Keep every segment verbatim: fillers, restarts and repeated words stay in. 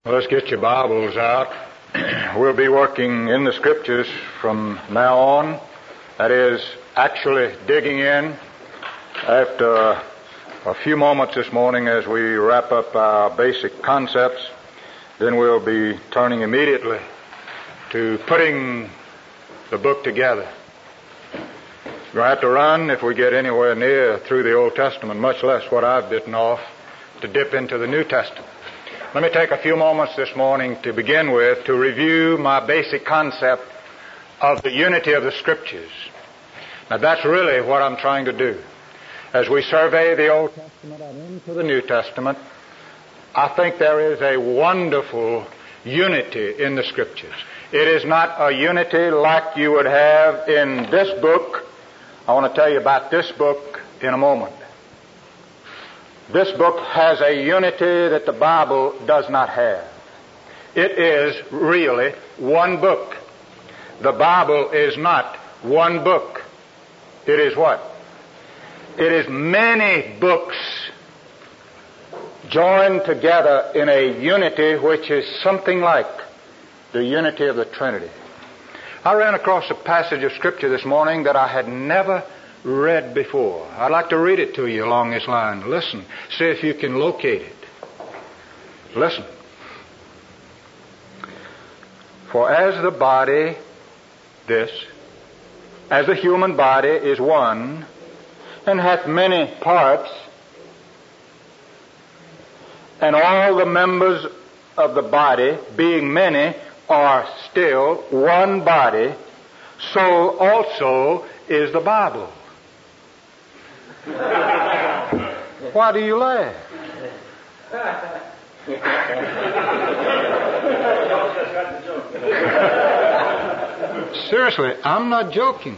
Well, let's get your Bibles out. We'll be working in the Scriptures from now on. That is, actually digging in after a few moments this morning as we wrap up our basic concepts. Then we'll be turning immediately to putting the book together. We're going to have to run if we get anywhere near through the Old Testament, much less what I've bitten off, to dip into the New Testament. Let me take a few moments this morning to begin with to review my basic concept of the unity of the Scriptures. Now that's really what I'm trying to do. As we survey the Old Testament and into the New Testament, I think there is a wonderful unity in the Scriptures. It is not a unity like you would have in this book. I want to tell you about this book in a moment. This book has a unity that the Bible does not have. It is really one book. The Bible is not one book. It is what? It is many books joined together in a unity which is something like the unity of the Trinity. I ran across a passage of Scripture this morning that I had never read before. I'd like to read it to you along this line. Listen. See if you can locate it. Listen. For as the body, this, as the human body is one, and hath many parts, and all the members of the body, being many, are still one body, so also is the Bible. Why do you laugh? Seriously, I'm not joking.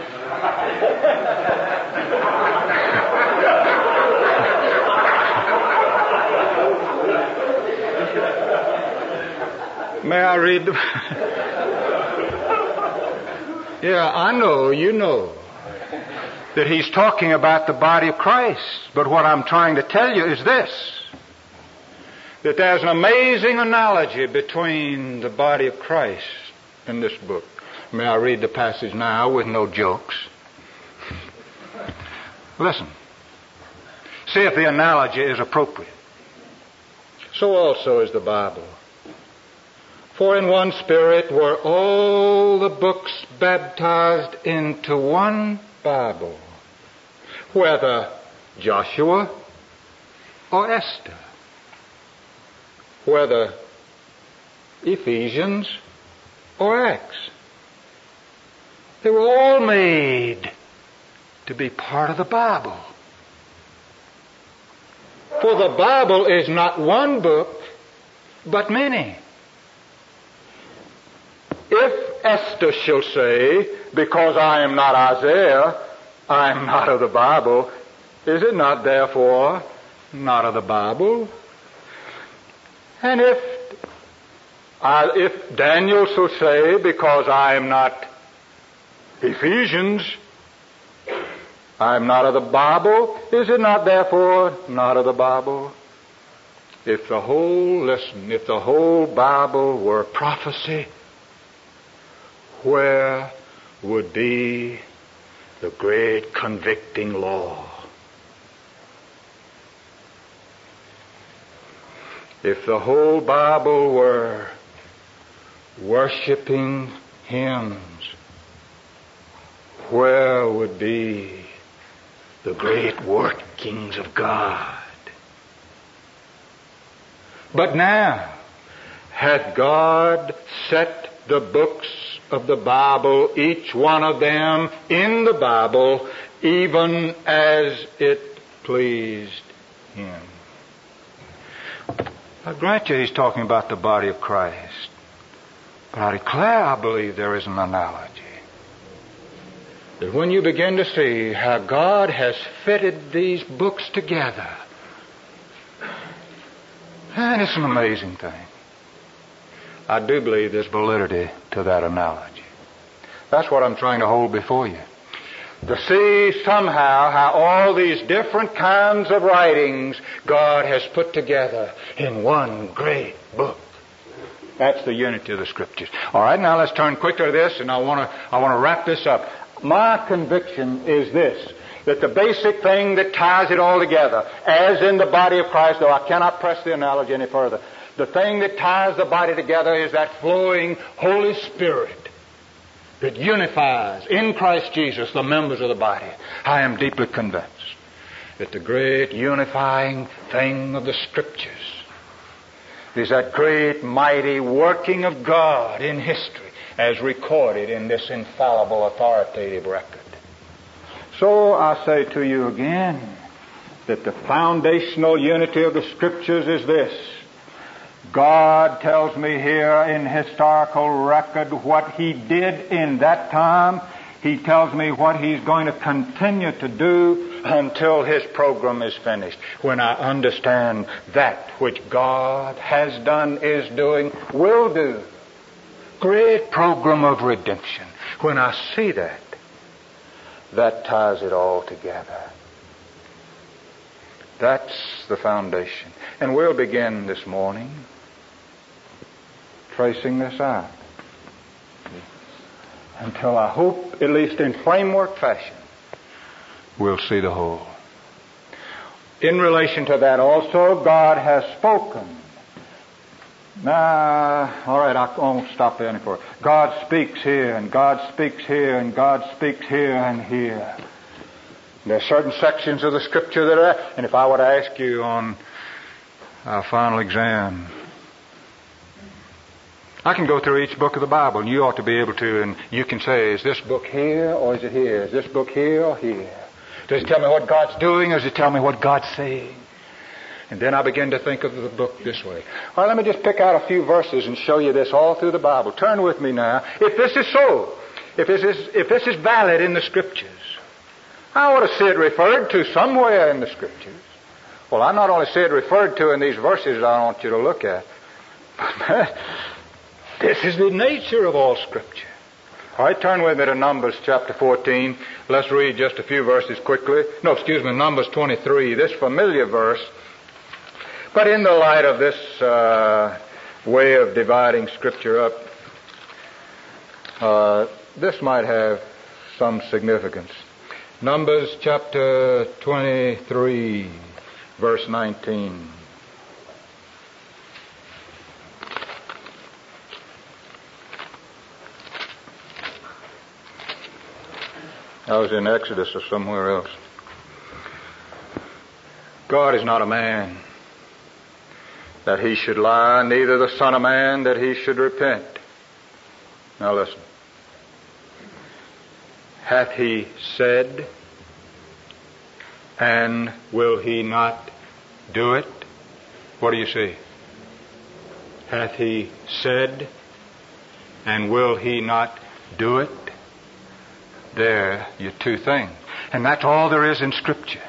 May I read the... Yeah, I know, you know that he's talking about the body of Christ. But what I'm trying to tell you is this, that there's an amazing analogy between the body of Christ in this book. May I read the passage now with no jokes? Listen. See if the analogy is appropriate. So also is the Bible. For in one Spirit were all the books baptized into one Bible, whether Joshua or Esther, whether Ephesians or Acts. They were all made to be part of the Bible. For the Bible is not one book, but many. If Esther shall say, because I am not Isaiah, I am not of the Bible, is it not therefore not of the Bible? And if I, if Daniel shall say, because I am not Ephesians, I am not of the Bible, is it not therefore not of the Bible? If the whole, listen, if the whole Bible were prophecy, where would be the great convicting law? If the whole Bible were worshiping hymns, where would be the great workings of God? But now, hath God set the books of the Bible, each one of them in the Bible, even as it pleased him. I grant you he's talking about the body of Christ. But I declare I believe there is an analogy. That when you begin to see how God has fitted these books together, and it's an amazing thing. I do believe there's validity to that analogy. That's what I'm trying to hold before you. To see somehow how all these different kinds of writings God has put together in one great book. That's the unity of the Scriptures. All right, now let's turn quickly to this, and I want to I want to wrap this up. My conviction is this, that the basic thing that ties it all together, as in the body of Christ, though I cannot press the analogy any further, the thing that ties the body together is that flowing Holy Spirit that unifies in Christ Jesus the members of the body. I am deeply convinced that the great unifying thing of the Scriptures is that great mighty working of God in history as recorded in this infallible authoritative record. So I say to you again that the foundational unity of the Scriptures is this. God tells me here in historical record what He did in that time. He tells me what He's going to continue to do until His program is finished. When I understand that which God has done, is doing, will do, great program of redemption, when I see that, that ties it all together. That's the foundation. And we'll begin this morning tracing this out until I hope, at least in framework fashion, we'll see the whole. In relation to that also, God has spoken. Now, all right, I won't stop there any further. God speaks here, and God speaks here, and God speaks here and here. There are certain sections of the Scripture that are, and if I were to ask you on our final exam, I can go through each book of the Bible, and you ought to be able to, and you can say, is this book here, or is it here? Is this book here or here? Does it tell me what God's doing, or does it tell me what God's saying? And then I begin to think of the book this way. All right, let me just pick out a few verses and show you this all through the Bible. Turn with me now. If this is so, if this is, if this is valid in the Scriptures, I ought to see it referred to somewhere in the Scriptures. Well, I not only see it referred to in these verses I want you to look at, but this is the nature of all Scripture. All right, turn with me to Numbers chapter fourteen. Let's read just a few verses quickly. No, excuse me, Numbers twenty-three, this familiar verse. But in the light of this uh, way of dividing Scripture up, uh, this might have some significance. Numbers chapter twenty-three, verse nineteen. I was in Exodus or somewhere else. God is not a man that He should lie, neither the Son of Man that He should repent. Now listen. Hath He said, and will He not do it? What do you see? Hath He said, and will He not do it? There, your two things. And that's all there is in Scripture.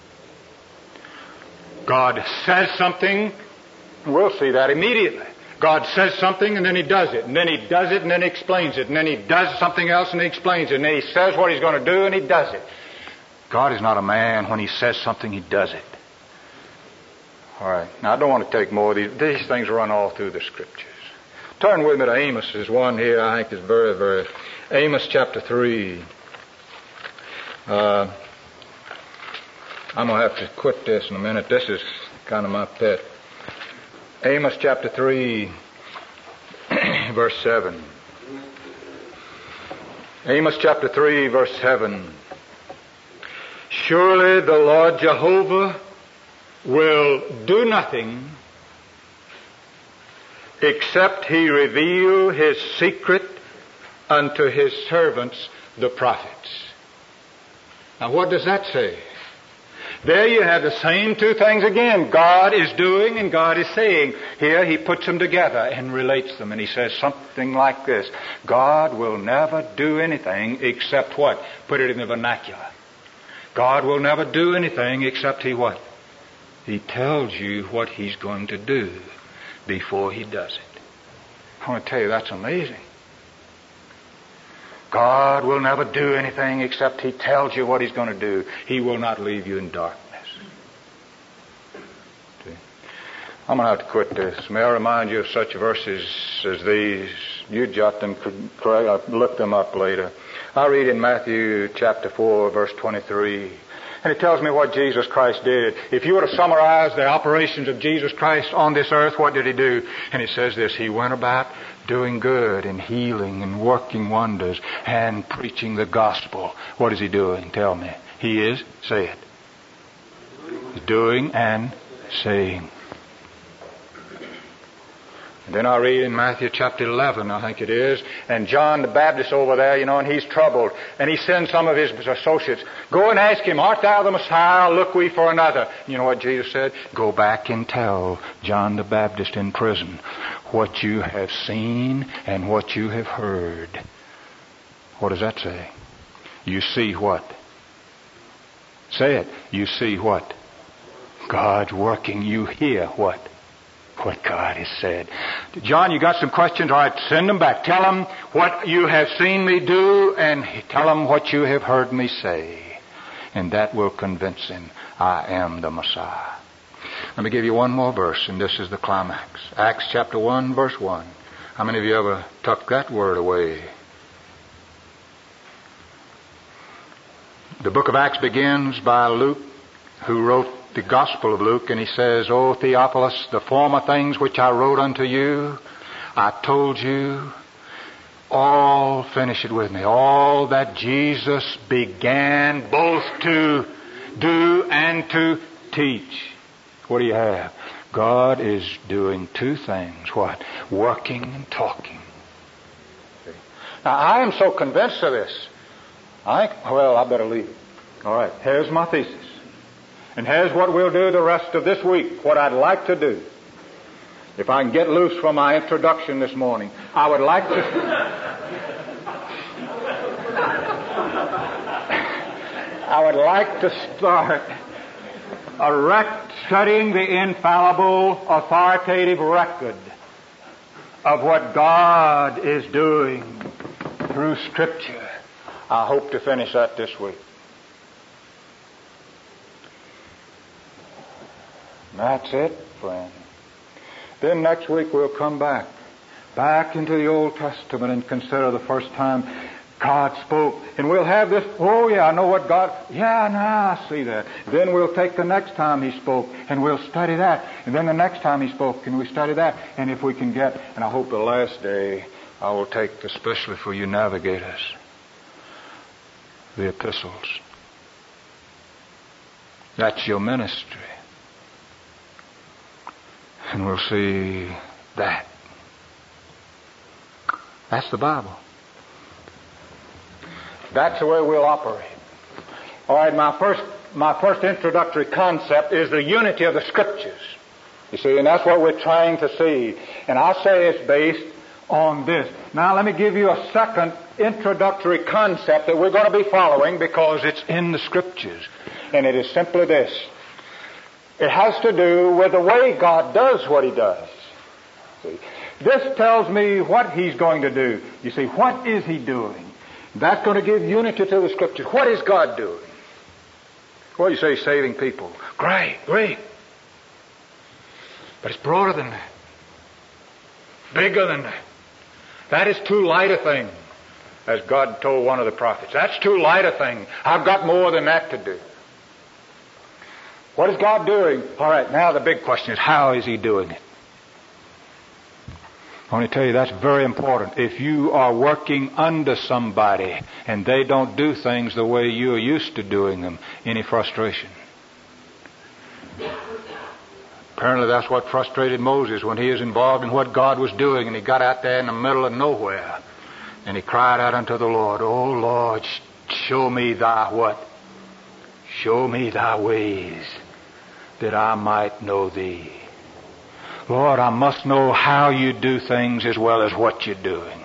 God says something, and we'll see that immediately. God says something, and then He does it. And then He does it, and then He explains it. And then He does something else, and He explains it. And then He says what He's going to do, and He does it. God is not a man. When He says something, He does it. All right. Now, I don't want to take more of these. These things run all through the Scriptures. Turn with me to Amos. There's one here I think is very, very... Amos chapter three. Uh, I'm going to have to quit this in a minute. This is kind of my pet. Amos chapter three, verse seven. Amos chapter three, verse seven. Surely the Lord Jehovah will do nothing except He reveal His secret unto His servants, the prophets. Now what does that say? There you have the same two things again. God is doing and God is saying. Here He puts them together and relates them. And He says something like this. God will never do anything except what? Put it in the vernacular. God will never do anything except He what? He tells you what He's going to do before He does it. I want to tell you, that's amazing. God will never do anything except He tells you what He's going to do. He will not leave you in darkness. See? I'm going to have to quit this. May I remind you of such verses as these? You jot them correct. I'll look them up later. I read in Matthew chapter four, verse twenty-three. And it tells me what Jesus Christ did. If you were to summarize the operations of Jesus Christ on this earth, what did He do? And it says this: He went about doing good and healing and working wonders and preaching the gospel. What is He doing? Tell me. He is, say it. He's doing and saying. And then I read in Matthew chapter eleven, I think it is, and John the Baptist over there, you know, and he's troubled. And he sends some of his associates, go and ask him, art thou the Messiah, or look we for another? You know what Jesus said? Go back and tell John the Baptist in prison what you have seen and what you have heard. What does that say? You see what? Say it. You see what? God's working. You hear what? What God has said. John, you got some questions? All right, send them back. Tell them what you have seen me do and tell them what you have heard me say. And that will convince him I am the Messiah. Let me give you one more verse, and this is the climax. Acts chapter one, verse one. How many of you ever tucked that word away? The book of Acts begins by Luke, who wrote the Gospel of Luke, and he says, O Theophilus, the former things which I wrote unto you, I told you, all, finish it with me, all that Jesus began both to do and to teach. What do you have? God is doing two things. What? Working and talking. Now, I am so convinced of this. I, well, I better leave it. All right, here's my thesis. And here's what we'll do the rest of this week, what I'd like to do. If I can get loose from my introduction this morning, I would like to... I would like to start a rec- studying the infallible, authoritative record of what God is doing through Scripture. I hope to finish that this week. That's it, friend. Then next week we'll come back, back into the Old Testament and consider the first time God spoke. And we'll have this, oh yeah, I know what God, yeah, now I see that. Then we'll take the next time He spoke and we'll study that. And then the next time He spoke and we study that. And if we can get, and I hope the last day I will take, especially for you navigators, the epistles. That's your ministry. And we'll see that. That's the Bible. That's the way we'll operate. All right, my first my first introductory concept is the unity of the Scriptures. You see, and that's what we're trying to see. And I say it's based on this. Now let me give you a second introductory concept that we're going to be following because it's in the Scriptures. And it is simply this. It has to do with the way God does what He does. See, this tells me what He's going to do. You see, what is He doing? That's going to give unity to the Scriptures. What is God doing? Well, you say saving people. Great, great. But it's broader than that. Bigger than that. That is too light a thing, as God told one of the prophets. That's too light a thing. I've got more than that to do. What is God doing? All right, now the big question is, how is He doing it? I want to tell you that's very important. If you are working under somebody and they don't do things the way you're used to doing them, any frustration? Apparently that's what frustrated Moses when he was involved in what God was doing, and he got out there in the middle of nowhere and he cried out unto the Lord, "Oh Lord, show me thy what? Show me thy ways, that I might know thee." Lord, I must know how you do things as well as what you're doing.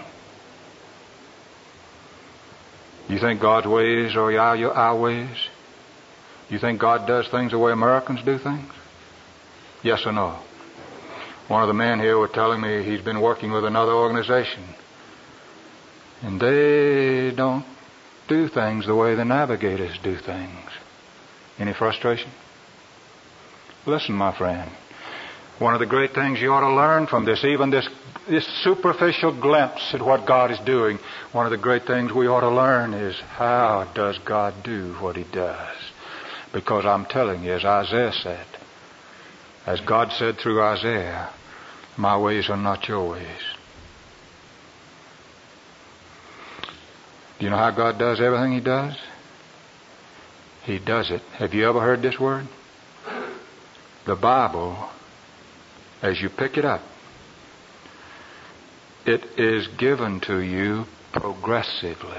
You think God's ways are our, our ways? You think God does things the way Americans do things? Yes or no? One of the men here was telling me he's been working with another organization, and they don't do things the way the navigators do things. Any frustration? Listen, my friend. One of the great things you ought to learn from this, even this, this superficial glimpse at what God is doing, one of the great things we ought to learn is, how does God do what He does? Because I'm telling you, as Isaiah said, as God said through Isaiah, my ways are not your ways. Do you know how God does everything He does? He does it. Have you ever heard this word? The Bible, as you pick it up, it is given to you progressively.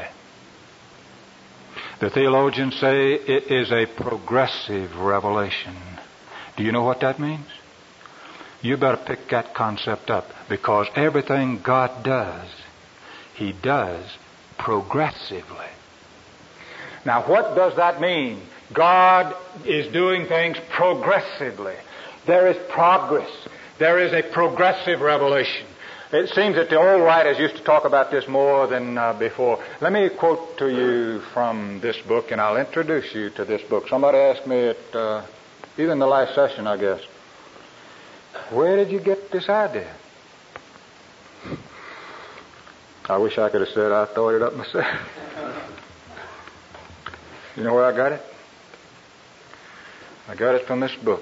The theologians say it is a progressive revelation. Do you know what that means? You better pick that concept up, because everything God does, He does progressively. Now, what does that mean? God is doing things progressively. There is progress. There is a progressive revelation. It seems that the old writers used to talk about this more than uh, before. Let me quote to you from this book, and I'll introduce you to this book. Somebody asked me at, uh, either in the last session, I guess, where did you get this idea? I wish I could have said I thought it up myself. You know where I got it? I got it from this book.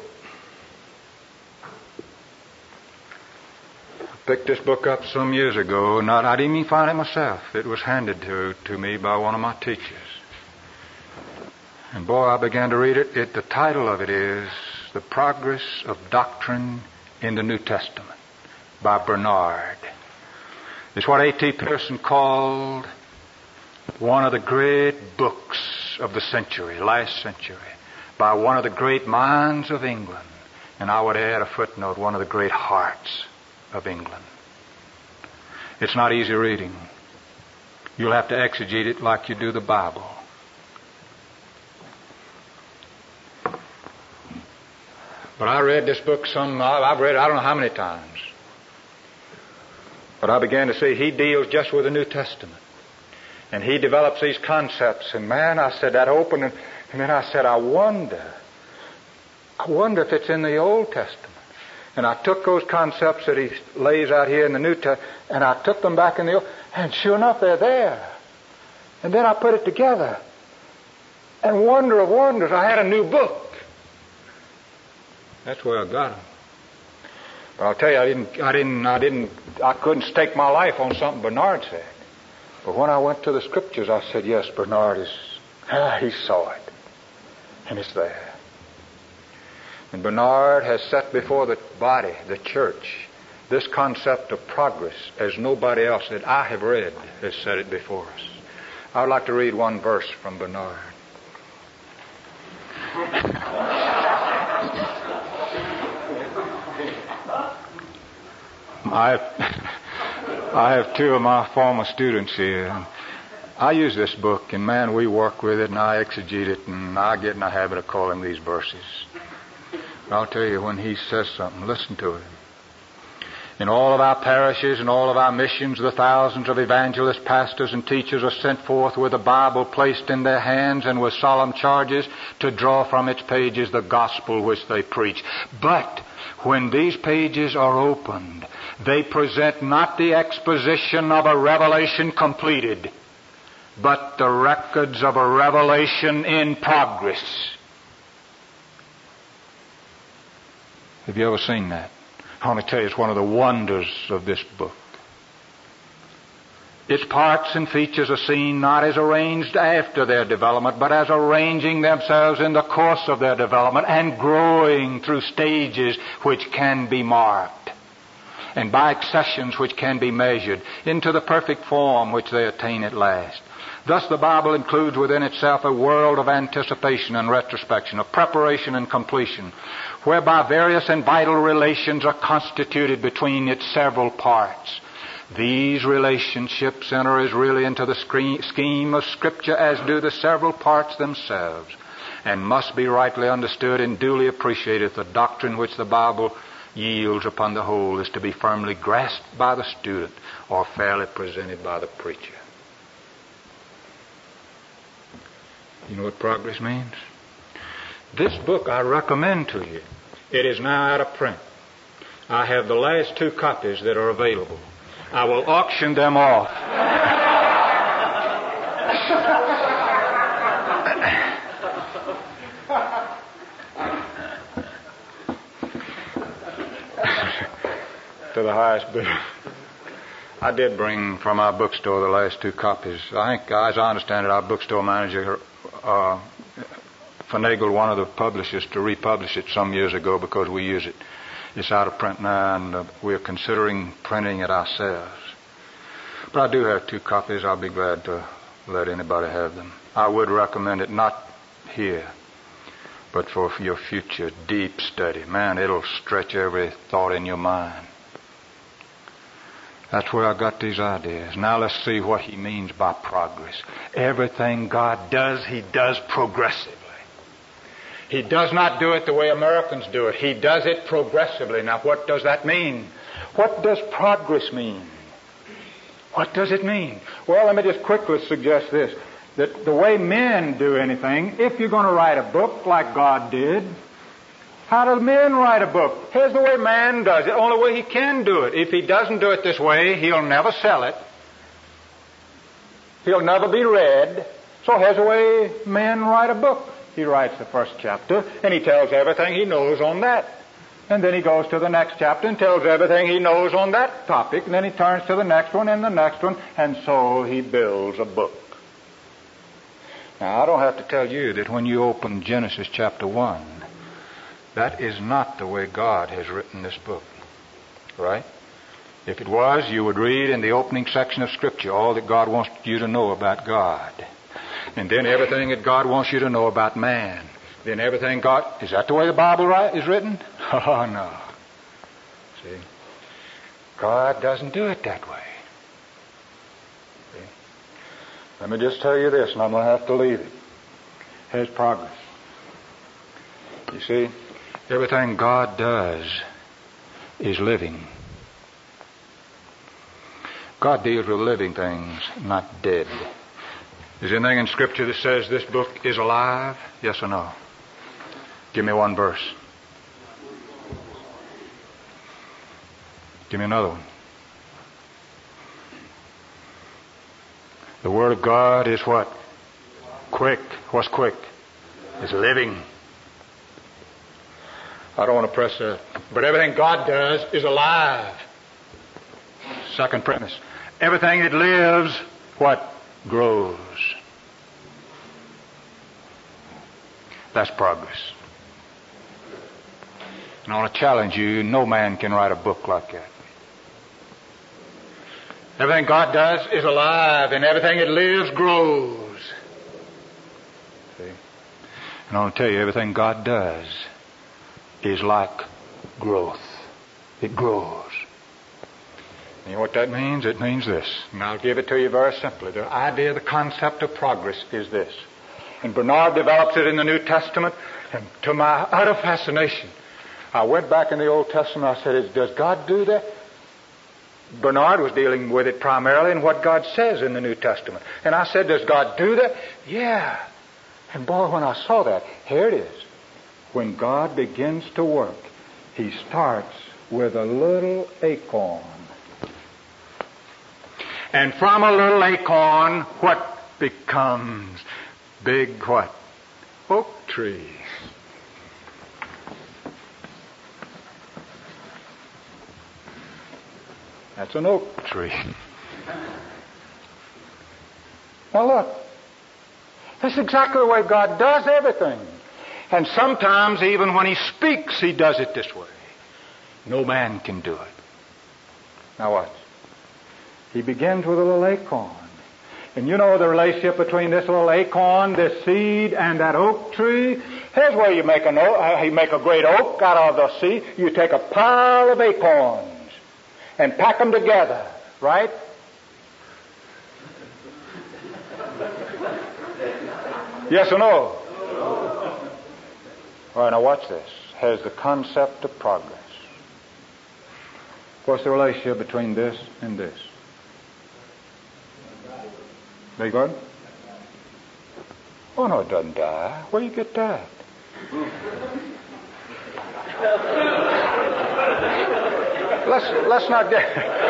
I picked this book up some years ago. Not, I didn't even find it myself. It was handed to, to me by one of my teachers. And boy, I began to read it. it. The title of it is The Progress of Doctrine in the New Testament by Bernard. It's what A T Pearson called one of the great books of the century, last century, by one of the great minds of England. And I would add a footnote, one of the great hearts of England. It's not easy reading. You'll have to exegete it like you do the Bible. But I read this book some, I've read it I don't know how many times. But I began to see he deals just with the New Testament. And he develops these concepts. And man, I said, that opened, and, and then I said, I wonder, I wonder if it's in the Old Testament. And I took those concepts that he lays out here in the New Testament, and I took them back in the Old, and sure enough, they're there. And then I put it together. And wonder of wonders, I had a new book. That's where I got them. But I'll tell you, I didn't, I didn't, I didn't, I couldn't stake my life on something Bernard said. But when I went to the Scriptures, I said, yes, Bernard is, ah, he saw it. And it's there. And Bernard has set before the body, the church, this concept of progress as nobody else that I have read has set it before us. I would like to read one verse from Bernard. I I have two of my former students here. I use this book, and man, we work with it, and I exegete it, and I get in the habit of calling these verses. But I'll tell you, when he says something, listen to him. In all of our parishes and all of our missions, the thousands of evangelists, pastors, and teachers are sent forth with a Bible placed in their hands and with solemn charges to draw from its pages the gospel which they preach. But when these pages are opened, they present not the exposition of a revelation completed, but the records of a revelation in progress. Have you ever seen that? I want to tell you, it's one of the wonders of this book. Its parts and features are seen not as arranged after their development, but as arranging themselves in the course of their development and growing through stages which can be marked, and by accessions which can be measured into the perfect form which they attain at last. Thus the Bible includes within itself a world of anticipation and retrospection, of preparation and completion, whereby various and vital relations are constituted between its several parts. These relationships enter as really into the scheme of Scripture as do the several parts themselves, and must be rightly understood and duly appreciated if the doctrine which the Bible yields upon the whole is to be firmly grasped by the student or fairly presented by the preacher. You know what progress means? This book I recommend to you. It is now out of print. I have the last two copies that are available. I will auction them off. To the highest bidder. I did bring from our bookstore the last two copies. I think, as I understand it, our bookstore manager uh, finagled one of the publishers to republish it some years ago because we use it. It's out of print now, and uh, we're considering printing it ourselves. But I do have two copies. I'll be glad to let anybody have them. I would recommend it not here, but for your future deep study. Man, it'll stretch every thought in your mind. That's where I got these ideas. Now let's see what he means by progress. Everything God does, he does progressively. He does not do it the way Americans do it. He does it progressively. Now what does that mean? What does progress mean? What does it mean? Well, let me just quickly suggest this. That the way men do anything, if you're going to write a book like God did, how do men write a book? Here's the way man does it. The only way he can do it. If he doesn't do it this way, he'll never sell it. He'll never be read. So here's the way men write a book. He writes the first chapter, and he tells everything he knows on that. And then he goes to the next chapter and tells everything he knows on that topic. And then he turns to the next one and the next one. And so he builds a book. Now, I don't have to tell you that when you open Genesis chapter one, that is not the way God has written this book. Right? If it was, you would read in the opening section of Scripture all that God wants you to know about God. And then everything that God wants you to know about man. Then everything God... Is that the way the Bible is written? Oh, no. See? God doesn't do it that way. See? Let me just tell you this, and I'm going to have to leave it. Here's progress. You see, everything God does is living. God deals with living things, not dead. Is there anything in Scripture that says this book is alive? Yes or no? Give me one verse. Give me another one. The Word of God is what? Quick. What's quick? It's living. I don't want to press that. But everything God does is alive. Second premise. Everything that lives, what? Grows. That's progress. And I want to challenge you, no man can write a book like that. Everything God does is alive, and everything that lives grows. See? And I want to tell you, everything God does is like growth. It grows. You know what that means? It means this. And I'll give it to you very simply. The idea, the concept of progress is this. And Bernard develops it in the New Testament, and to my utter fascination, I went back in the Old Testament, I said, does God do that? Bernard was dealing with it primarily in what God says in the New Testament. And I said, does God do that? Yeah. And boy, when I saw that, here it is. When God begins to work, He starts with a little acorn. And from a little acorn, what becomes big what? Oak tree. That's an oak tree. Now look, that's exactly the way God does everything. And sometimes even when He speaks, He does it this way. No man can do it. Now watch. He begins with a little acorn. And you know the relationship between this little acorn, this seed, and that oak tree? Here's where you make, an oak, uh, you make a great oak out of the seed. You take a pile of acorns and pack them together, right? Yes or no? No. All right, now watch this. Has the concept of progress. What's the relationship between this and this? Beg pardon? Oh, no, it doesn't die. Where do you get that? let's let's not get.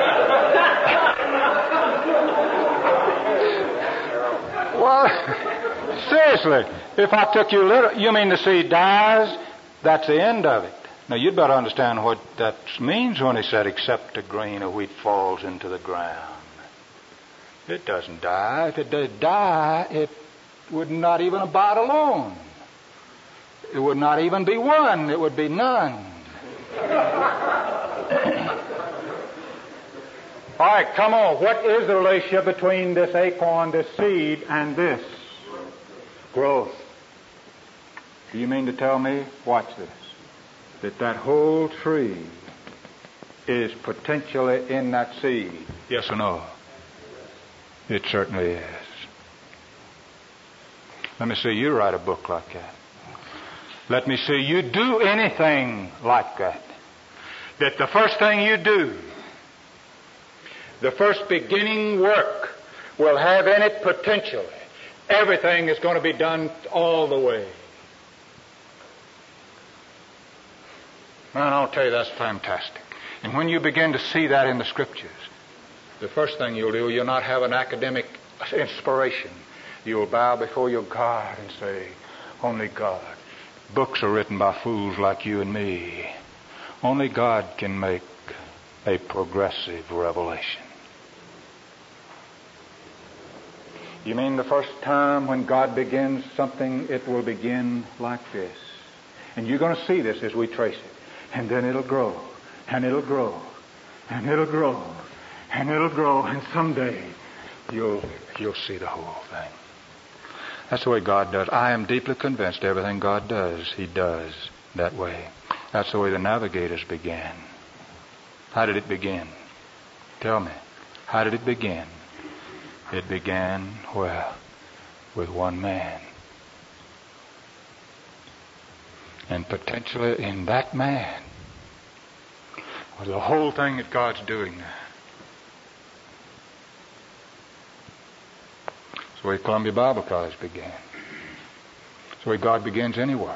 Well, seriously, if I took you literal, you mean the seed dies? That's the end of it. Now you'd better understand what that means when he said, "Except a grain of wheat falls into the ground." It doesn't die. If it did die, it would not even abide alone. It would not even be one. It would be none. All right, come on. What is the relationship between this acorn, this seed, and this? Growth. Do you mean to tell me, watch this, that that whole tree is potentially in that seed? Yes or no? It certainly is. Let me see you write a book like that. Let me see you do anything like that. That the first thing you do, the first beginning work, will have in it potentially everything is going to be done all the way. Man, I'll tell you, that's fantastic. And when you begin to see that in the Scriptures, the first thing you'll do, you'll not have an academic inspiration. You'll bow before your God and say, only God. Books are written by fools like you and me. Only God can make a progressive revelation. You mean the first time when God begins something, it will begin like this. And you're going to see this as we trace it. And then it'll grow, and it'll grow, and it'll grow, and it'll grow, and someday you'll you'll see the whole thing. That's the way God does. I am deeply convinced everything God does, He does that way. That's the way the navigators began. How did it begin? Tell me. How did it begin? It began, well, with one man. And potentially in that man was the whole thing that God's doing now. That's the way Columbia Bible College began. That's the way God begins any work.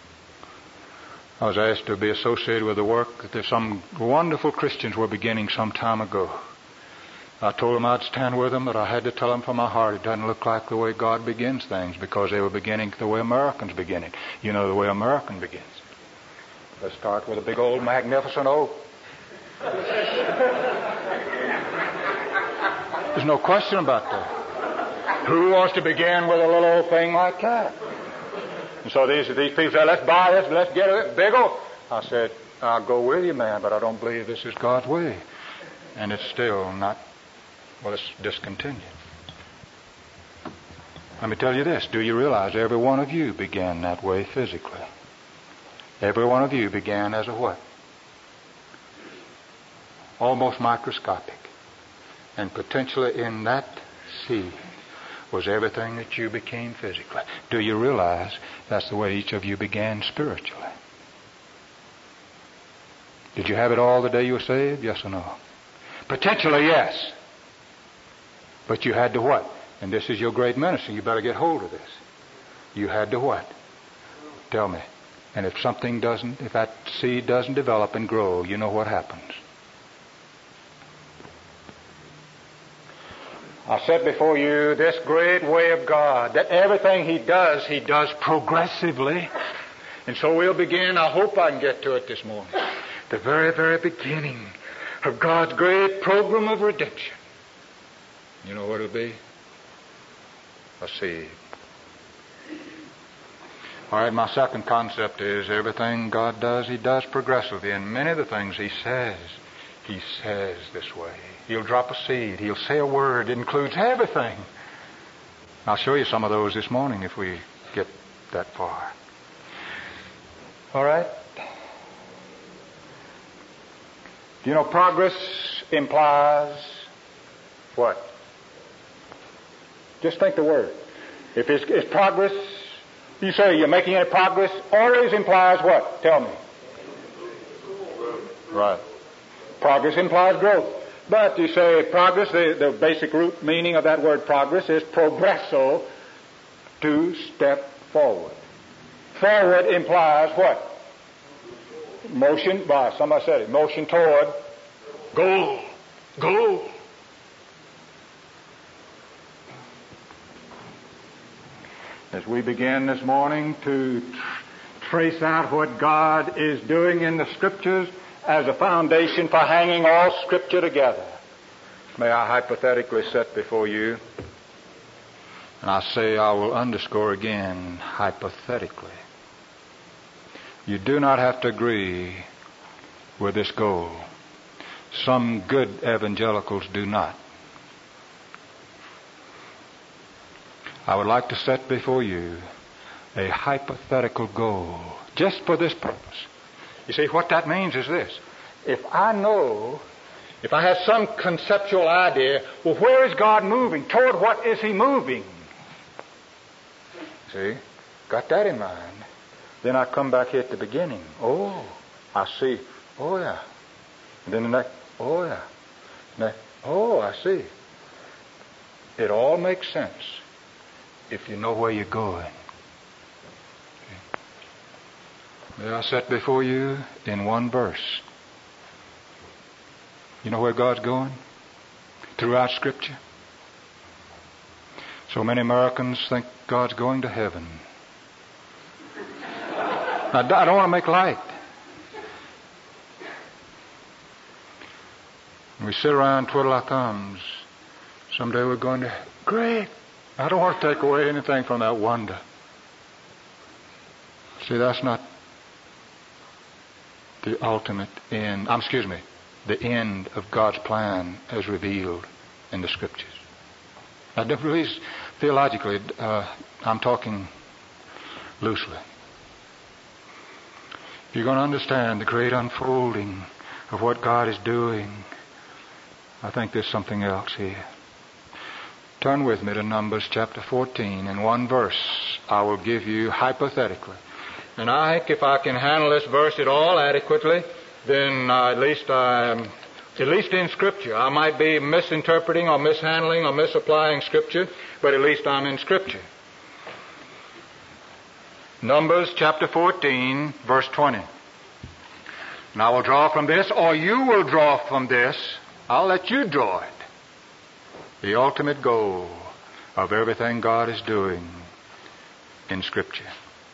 I was asked to be associated with the work that there's some wonderful Christians were beginning some time ago. I told them I'd stand with them, but I had to tell them from my heart it doesn't look like the way God begins things, because they were beginning the way Americans begin it. You know the way American begins. Let's start with a big old magnificent oak. There's no question about that. Who wants to begin with a little old thing like that? And so these these people said, let's buy this, let's get it big oak. I said, I'll go with you, man, but I don't believe this is God's way. And it's still not, well, it's discontinued. Let me tell you this. Do you realize every one of you began that way physically? Every one of you began as a what? Almost microscopic. And potentially in that seed was everything that you became physically. Do you realize that's the way each of you began spiritually? Did you have it all the day you were saved? Yes or no? Potentially, yes. But you had to what? And this is your great ministry. You better get hold of this. You had to what? Tell me. And if something doesn't, if that seed doesn't develop and grow, you know what happens. I set before you this great way of God, that everything He does, He does progressively. And so we'll begin, I hope I can get to it this morning, the very, very beginning of God's great program of redemption. You know what it'll be? A seed. All right, my second concept is everything God does, He does progressively. And many of the things He says, He says this way. He'll drop a seed. He'll say a word. It includes everything. I'll show you some of those this morning if we get that far. All right? Do you know progress implies what? Just think the word. If it's, it's progress, you say you're making any progress, always implies what? Tell me. Right. Progress implies growth. But you say progress, the, the basic root meaning of that word progress is progresso, to step forward. Forward implies what? Motion, well, somebody said it, motion toward Goal. Goal. As we begin this morning to tr- trace out what God is doing in the Scriptures as a foundation for hanging all Scripture together, may I hypothetically set before you, and I say I will underscore again, hypothetically. You do not have to agree with this goal. Some good evangelicals do not. I would like to set before you a hypothetical goal just for this purpose. You see, what that means is this. If I know, if I have some conceptual idea, well, where is God moving? Toward what is He moving? See? Got that in mind. Then I come back here at the beginning. Oh, I see. Oh, yeah. And then the next, oh, yeah. Next, oh, I see. It all makes sense if you know where you're going. May I set before you in one verse. You know where God's going? Throughout Scripture. So many Americans think God's going to heaven. I don't want to make light. We sit around, twiddle our thumbs. Someday we're going to... Great! I don't want to take away anything from that wonder. See, that's not the ultimate end. Um, excuse me. The end of God's plan as revealed in the Scriptures. Now, please, theologically, uh, I'm talking loosely. If you're going to understand the great unfolding of what God is doing, I think there's something else here. Turn with me to Numbers chapter fourteen. In one verse, I will give you hypothetically. And I think if I can handle this verse at all adequately, then uh, at least I am, at least in Scripture. I might be misinterpreting or mishandling or misapplying Scripture, but at least I'm in Scripture. Numbers chapter fourteen, verse twenty. And I will draw from this, or you will draw from this. I'll let you draw it. The ultimate goal of everything God is doing in Scripture.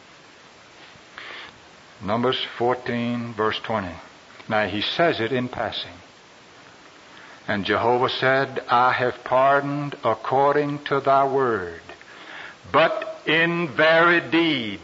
Numbers fourteen, verse twenty. Now, he says it in passing. And Jehovah said, I have pardoned according to thy word, but in very deed.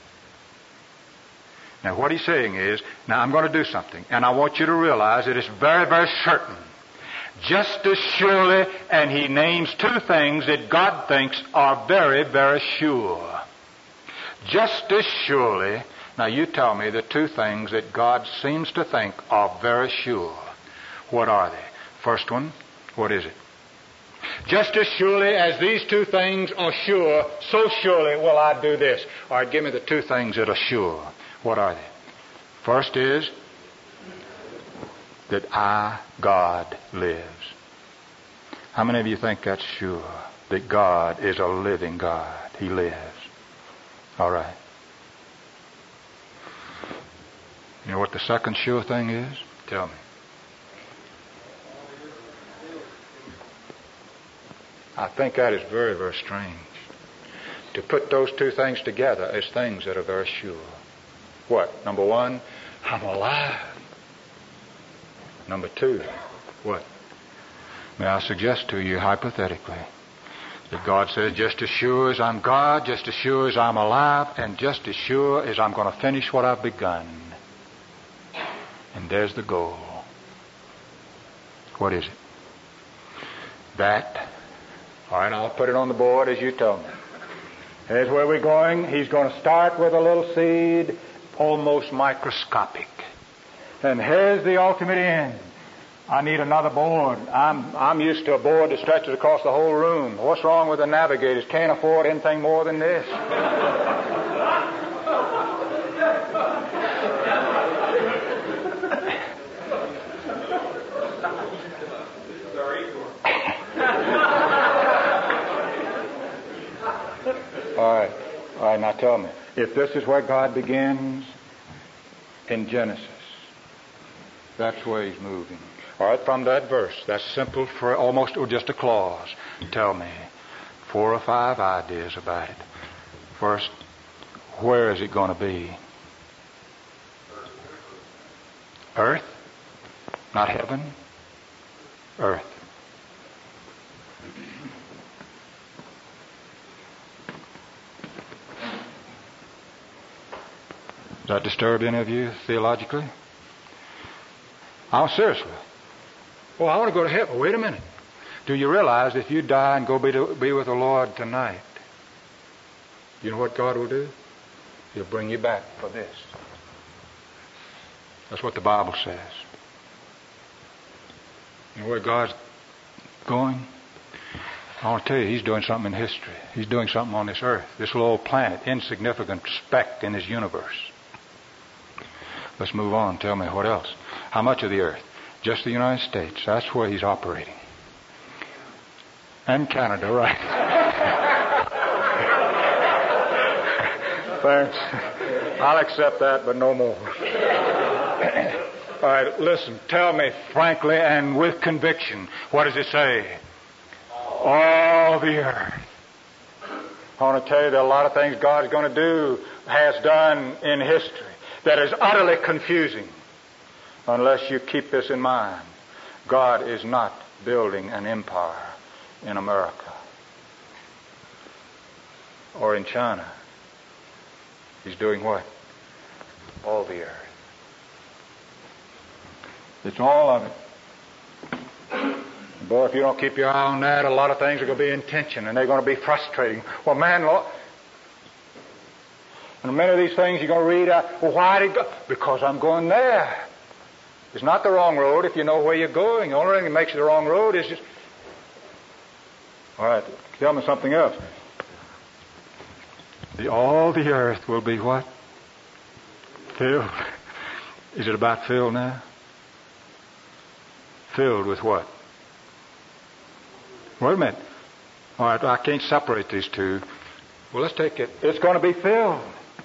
Now, what he's saying is, now I'm going to do something, and I want you to realize it is very, very certain. Just as surely, and he names two things that God thinks are very, very sure. Just as surely, now you tell me the two things that God seems to think are very sure. What are they? First one, what is it? Just as surely as these two things are sure, so surely will I do this. All right, give me the two things that are sure. What are they? First is that I, God, lives. How many of you think that's sure? That God is a living God. He lives. All right. You know what the second sure thing is? Tell me. I think that is very, very strange. To put those two things together as things that are very sure. What? Number one, I'm alive. Number two, what? May I suggest to you hypothetically that God says, just as sure as I'm God, just as sure as I'm alive, and just as sure as I'm going to finish what I've begun. And there's the goal. What is it? That. All right, I'll put it on the board as you told me. Here's where we're going. He's going to start with a little seed, almost microscopic. And here's the ultimate end. I need another board. I'm I'm used to a board that stretches across the whole room. What's wrong with the navigators? Can't afford anything more than this. All right. All right, now tell me. If this is where God begins in Genesis, that's where He's moving. All right, from that verse, that's simple for almost or just a clause. Tell me four or five ideas about it. First, where is it going to be? Earth? Not heaven? Earth. Does that disturb any of you theologically? Oh, seriously. Well, I want to go to heaven. Wait a minute. Do you realize if you die and go be, to, be with the Lord tonight, you know what God will do? He'll bring you back for this. That's what the Bible says. You know where God's going? I want to tell you, He's doing something in history. He's doing something on this earth. This little old planet, insignificant speck in His universe. Let's move on. Tell me what else. How much of the earth? Just the United States. That's where He's operating. And Canada, right. Thanks. I'll accept that, but no more. All right, listen. Tell me frankly and with conviction. What does it say? All the earth. I want to tell you that a lot of things God is going to do, has done in history, that is utterly confusing. Unless you keep this in mind, God is not building an empire in America or in China. He's doing what? All the earth. It's all of it. Boy, if you don't keep your eye on that, a lot of things are going to be in tension and they're going to be frustrating. Well, man, Lord, and many of these things you're going to read out, well, why did God? Because I'm going there. It's not the wrong road if you know where you're going. The only thing that makes it the wrong road is just... All right, tell me something else. The, all the earth will be what? Filled. Is it about filled now? Filled with what? Wait a minute. All right, I can't separate these two. Well, let's take it. It's going to be filled.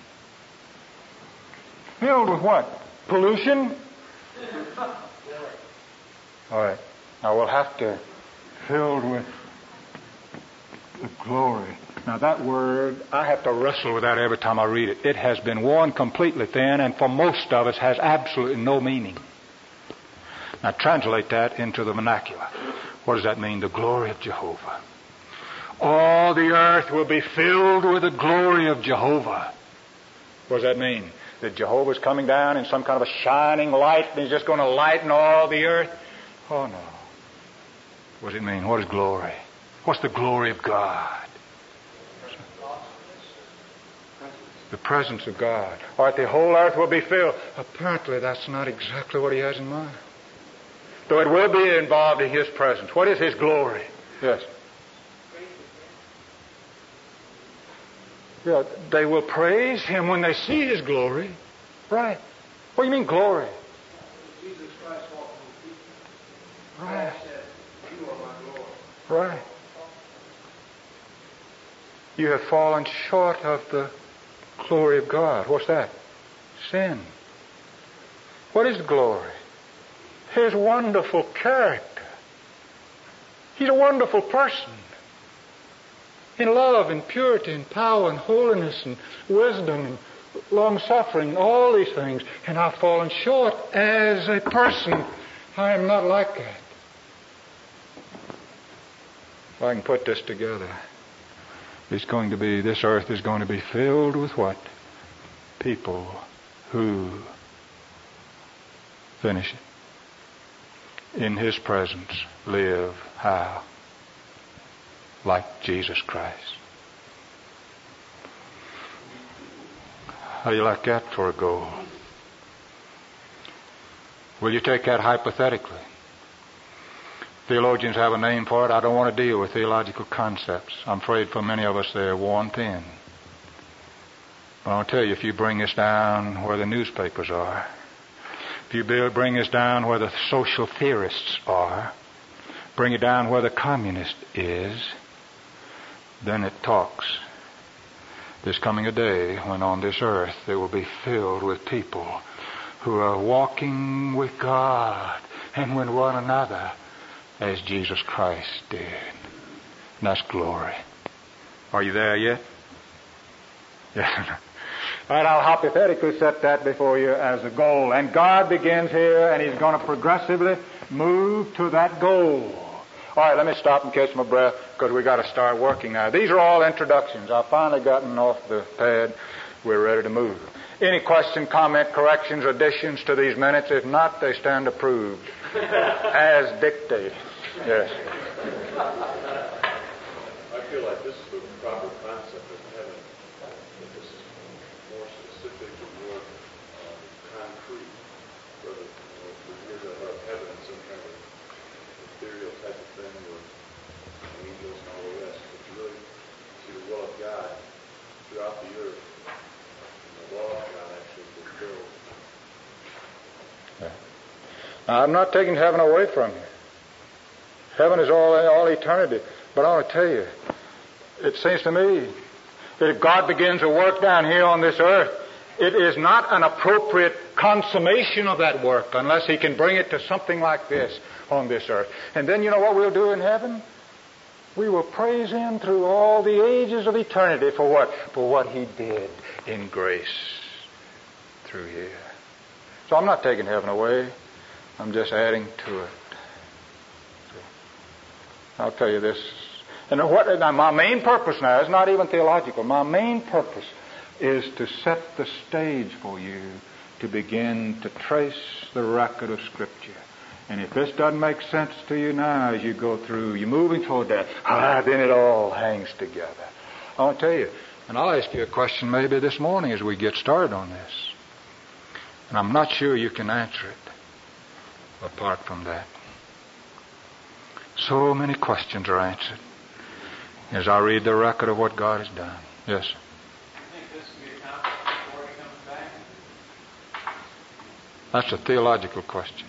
Filled with what? Pollution? All right. Now we'll have to filled with the glory. Now that word, I have to wrestle with that every time I read it. It has been worn completely thin, and for most of us has absolutely no meaning. Now translate that into the vernacular. What does that mean? The glory of Jehovah. All the earth will be filled with the glory of Jehovah. What does that mean? That Jehovah's coming down in some kind of a shining light and He's just going to lighten all the earth? Oh no. What does it mean? What is glory? What's the glory of God? The presence of God. All right, the whole earth will be filled. Apparently that's not exactly what He has in mind. Though it will be involved in His presence. What is His glory? Yes. Yeah, they will praise Him when they see His glory. Right. What do you mean glory? Jesus Christ walked with people. Right. Said, "You are my glory." Right. You have fallen short of the glory of God. What's that? Sin. What is glory? His wonderful character. He's a wonderful person. In love and purity and power and holiness and wisdom and long-suffering, all these things. And I've fallen short as a person. I am not like that. If I can put this together, it's going to be, this earth is going to be filled with what? People who finish it. In His presence live how? Like Jesus Christ. How do you like that for a goal? Will you take that hypothetically? Theologians have a name for it. I don't want to deal with theological concepts. I'm afraid for many of us they're worn thin. But I'll tell you, if you bring this down where the newspapers are, if you bring this down where the social theorists are, bring it down where the communist is, then it talks. There's coming a day when on this earth they will be filled with people who are walking with God, and with one another as Jesus Christ did. And that's glory. Are you there yet? Yeah. All right, I'll hypothetically set that before you as a goal. And God begins here, and He's going to progressively move to that goal. All right, let me stop and catch my breath, because we've got to start working now. These are all introductions. I've finally gotten off the pad. We're ready to move. Any question, comment, corrections, additions to these minutes? If not, they stand approved as dictated. Yes. I feel like this is the proper concept of heaven. That this is more specific and more um, concrete. Rather, you know, if we're here to have heaven in some kind of ethereal type of thing, or angels and all the rest, but to really see the will of God throughout the earth, and the law of God actually fulfilled. Yeah. Now, I'm not taking heaven away from you. Heaven is all all eternity. But I want to tell you, it seems to me that if God begins a work down here on this earth, it is not an appropriate consummation of that work unless He can bring it to something like this on this earth. And then you know what we'll do in heaven? We will praise Him through all the ages of eternity for what? For what He did in grace through here. So I'm not taking heaven away. I'm just adding to it. I'll tell you this. And what, now my main purpose now is not even theological. My main purpose is to set the stage for you to begin to trace the record of Scripture. And if this doesn't make sense to you now as you go through, you're moving toward that, ah, then it all hangs together. I want to tell you, and I'll ask you a question maybe this morning as we get started on this. And I'm not sure you can answer it apart from that. So many questions are answered as I read the record of what God has done. Yes? I think this will be accomplished before He comes back. That's a theological question.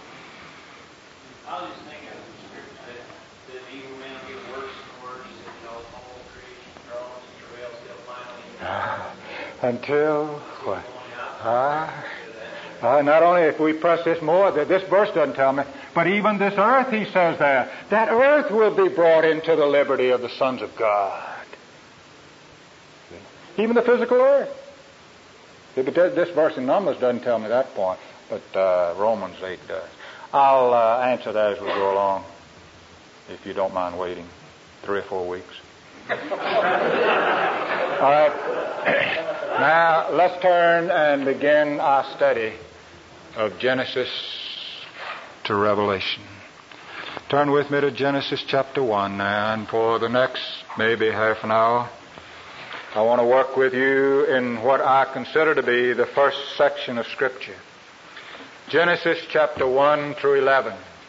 I was just thinking of the scripture that the evil men will get worse and worse, and you know, the whole creation groans and travails till finally. Ah, until what? Ah. Uh, not only if we press this more, that this verse doesn't tell me, but even this earth, he says there, that earth will be brought into the liberty of the sons of God. Even the physical earth. This verse in Numbers doesn't tell me that point, but uh, Romans eight does. I'll uh, answer that as we go along, if you don't mind waiting three or four weeks. All right. Now, let's turn and begin our study of Genesis to Revelation. Turn with me to Genesis chapter one now, and for the next maybe half an hour, I want to work with you in what I consider to be the first section of Scripture. Genesis chapter one through eleven.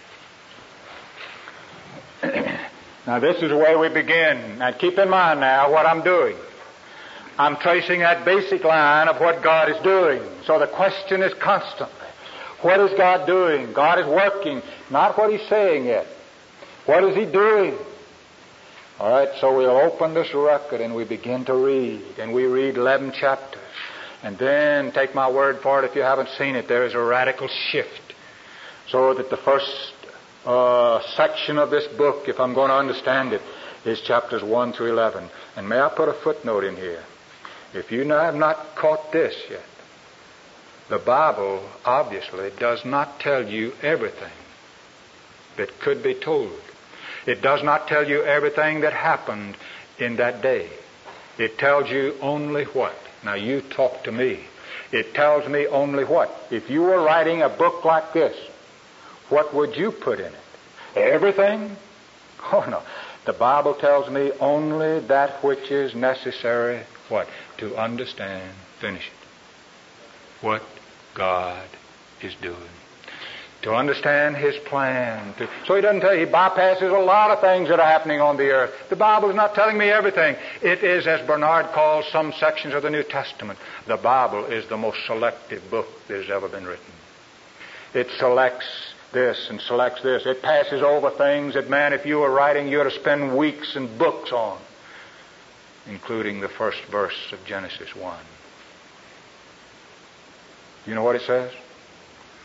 Now, this is the way we begin. Now, keep in mind now what I'm doing. I'm tracing that basic line of what God is doing. So the question is constantly, what is God doing? God is working, not what He's saying yet. What is He doing? All right, so we'll open this record and we begin to read. And we read eleven chapters. And then, take my word for it, if you haven't seen it, there is a radical shift. So that the first uh, section of this book, if I'm going to understand it, is chapters one through eleven. And may I put a footnote in here? If you have not caught this yet, the Bible obviously does not tell you everything that could be told. It does not tell you everything that happened in that day. It tells you only what? Now you talk to me. It tells me only what? If you were writing a book like this, what would you put in it? Everything? Oh no. The Bible tells me only that which is necessary, what? To understand, finish it, what God is doing. To understand His plan. To, so He doesn't tell you, He bypasses a lot of things that are happening on the earth. The Bible is not telling me everything. It is, as Bernard calls some sections of the New Testament, the Bible is the most selective book that has ever been written. It selects this and selects this. It passes over things that, man, if you were writing, you ought to spend weeks and books on, including the first verse of Genesis one. You know what it says?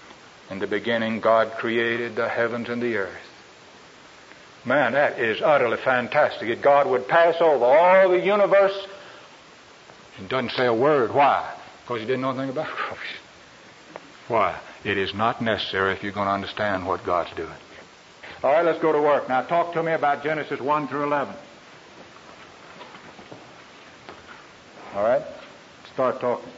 In the beginning, God created the heavens and the earth. Man, that is utterly fantastic. If God would pass over all the universe and doesn't say a word. Why? Because he didn't know anything about it. Why? It is not necessary if you're going to understand what God's doing. All right, let's go to work. Now talk to me about Genesis one through eleven. All right? Start talking.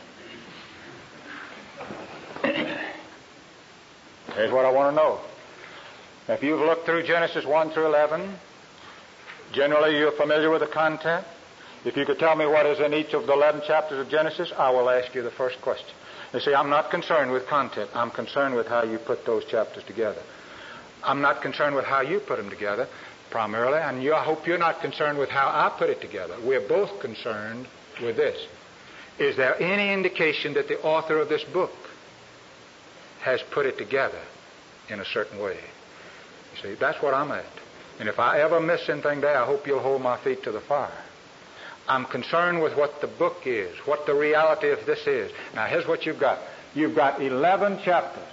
Here's what I want to know. If you've looked through Genesis one through eleven, generally you're familiar with the content. If you could tell me what is in each of the eleven chapters of Genesis, I will ask you the first question. You see, I'm not concerned with content. I'm concerned with how you put those chapters together. I'm not concerned with how you put them together, primarily, and you, I hope you're not concerned with how I put it together. We're both concerned with this. Is there any indication that the author of this book has put it together in a certain way? You see, that's what I'm at. And if I ever miss anything there, I hope you'll hold my feet to the fire. I'm concerned with what the book is, what the reality of this is. Now, here's what you've got. You've got eleven chapters.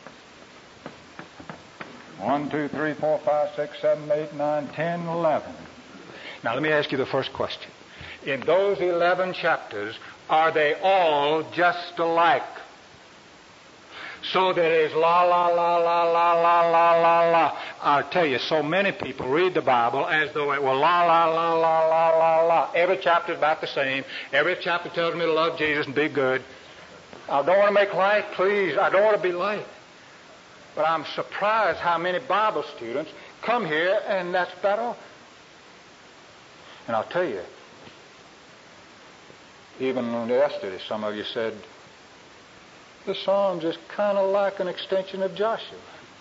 One, two, three, four, five, six, seven, eight, nine, ten, eleven. Now, let me ask you the first question. In those eleven chapters, are they all just alike? So that it is la, la, la, la, la, la, la, la, la. I'll tell you, so many people read the Bible as though it were la, la, la, la, la, la, la. Every chapter is about the same. Every chapter tells me to love Jesus and be good. I don't want to make light, please. I don't want to be light. But I'm surprised how many Bible students come here and that's about all. And I'll tell you, even yesterday, some of you said, the Psalms is kind of like an extension of Joshua.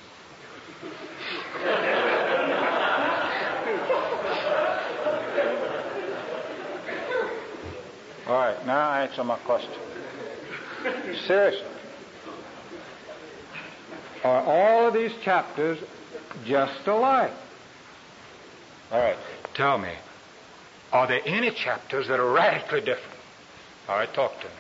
All right, now answer my question. Seriously. Are all of these chapters just alike? All right, tell me, are there any chapters that are radically different? All right, talk to me.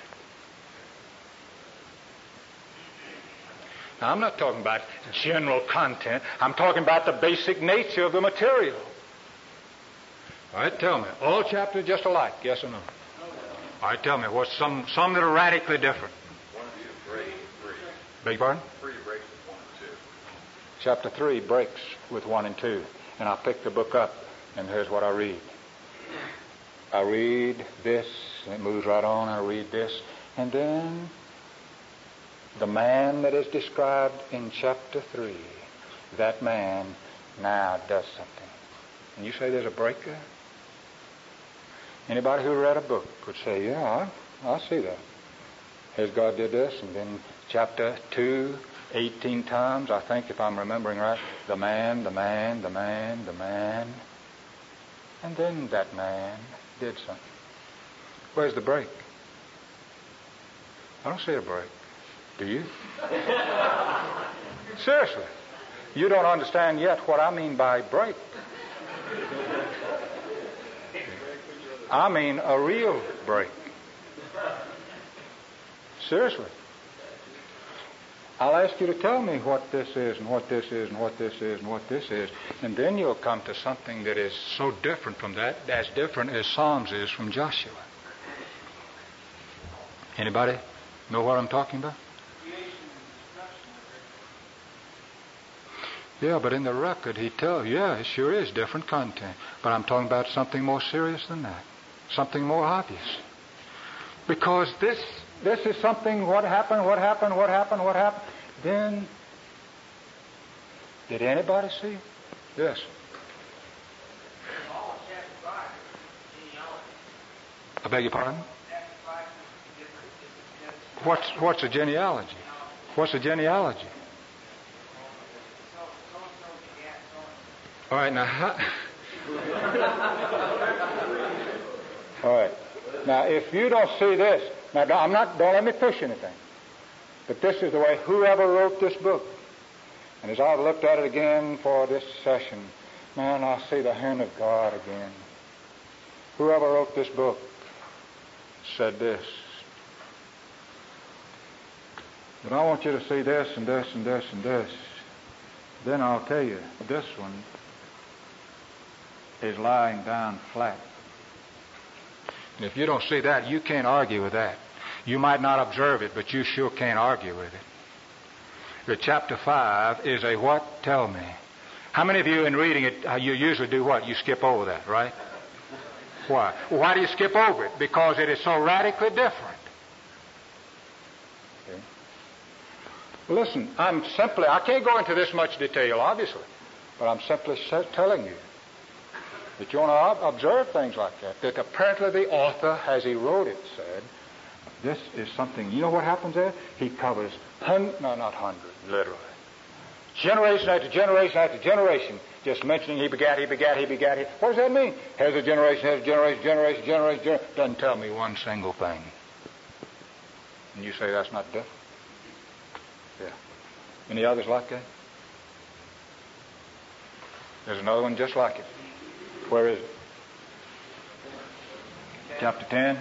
Now, I'm not talking about general content. I'm talking about the basic nature of the material. All right, tell me. All chapters just alike, yes or no? All right, tell me. What's some some that are radically different? One, two, three, three. Beg your pardon? Three breaks with one and two. Chapter three breaks with one and two. And I pick the book up, and here's what I read. I read this, and it moves right on. I read this, and then the man that is described in chapter three, that man now does something. And you say there's a break there? Anybody who read a book would say, yeah, I, I see that. Here's God did this, and then chapter two, eighteen times, I think, if I'm remembering right, the man, the man, the man, the man. And then that man did something. Where's the break? I don't see a break. Do you? Seriously. You don't understand yet what I mean by break. I mean a real break. Seriously. I'll ask you to tell me what this is and what this is and what this is and what this is. And then you'll come to something that is so different from that, as different as Psalms is from Joshua. Anybody know what I'm talking about? Yeah, but in the record he tells, yeah, it sure is different content. But I'm talking about something more serious than that. Something more obvious. Because this this is something, what happened, what happened, what happened, what happened. Then, did anybody see? Yes. I beg your pardon? What's, what's a genealogy? What's a genealogy? All right, now, how... All right. Now, if you don't see this, now I'm not, don't let me push anything, but this is the way whoever wrote this book. And as I've looked at it again for this session, man, I see the hand of God again. Whoever wrote this book said this. But I want you to see this and this and this and this. Then I'll tell you, this one is lying down flat. And if you don't see that, you can't argue with that. You might not observe it, but you sure can't argue with it. The chapter five is a what? Tell me. How many of you in reading it, you usually do what? You skip over that, right? Why? Why do you skip over it? Because it is so radically different. Okay. Well, listen, I'm simply, I can't go into this much detail, obviously, but I'm simply telling you that you want to observe things like that. That apparently the author, as he wrote it, said, this is something, you know what happens there? He covers, hun- no, not hundreds, literally. Generation after generation after generation, just mentioning he begat, he begat, he begat. He, what does that mean? Has a generation, has a generation, generation, generation, generation. Doesn't tell me one single thing. And you say that's not different? Yeah. Any others like that? There's another one just like it. Where is it? Chapter ten.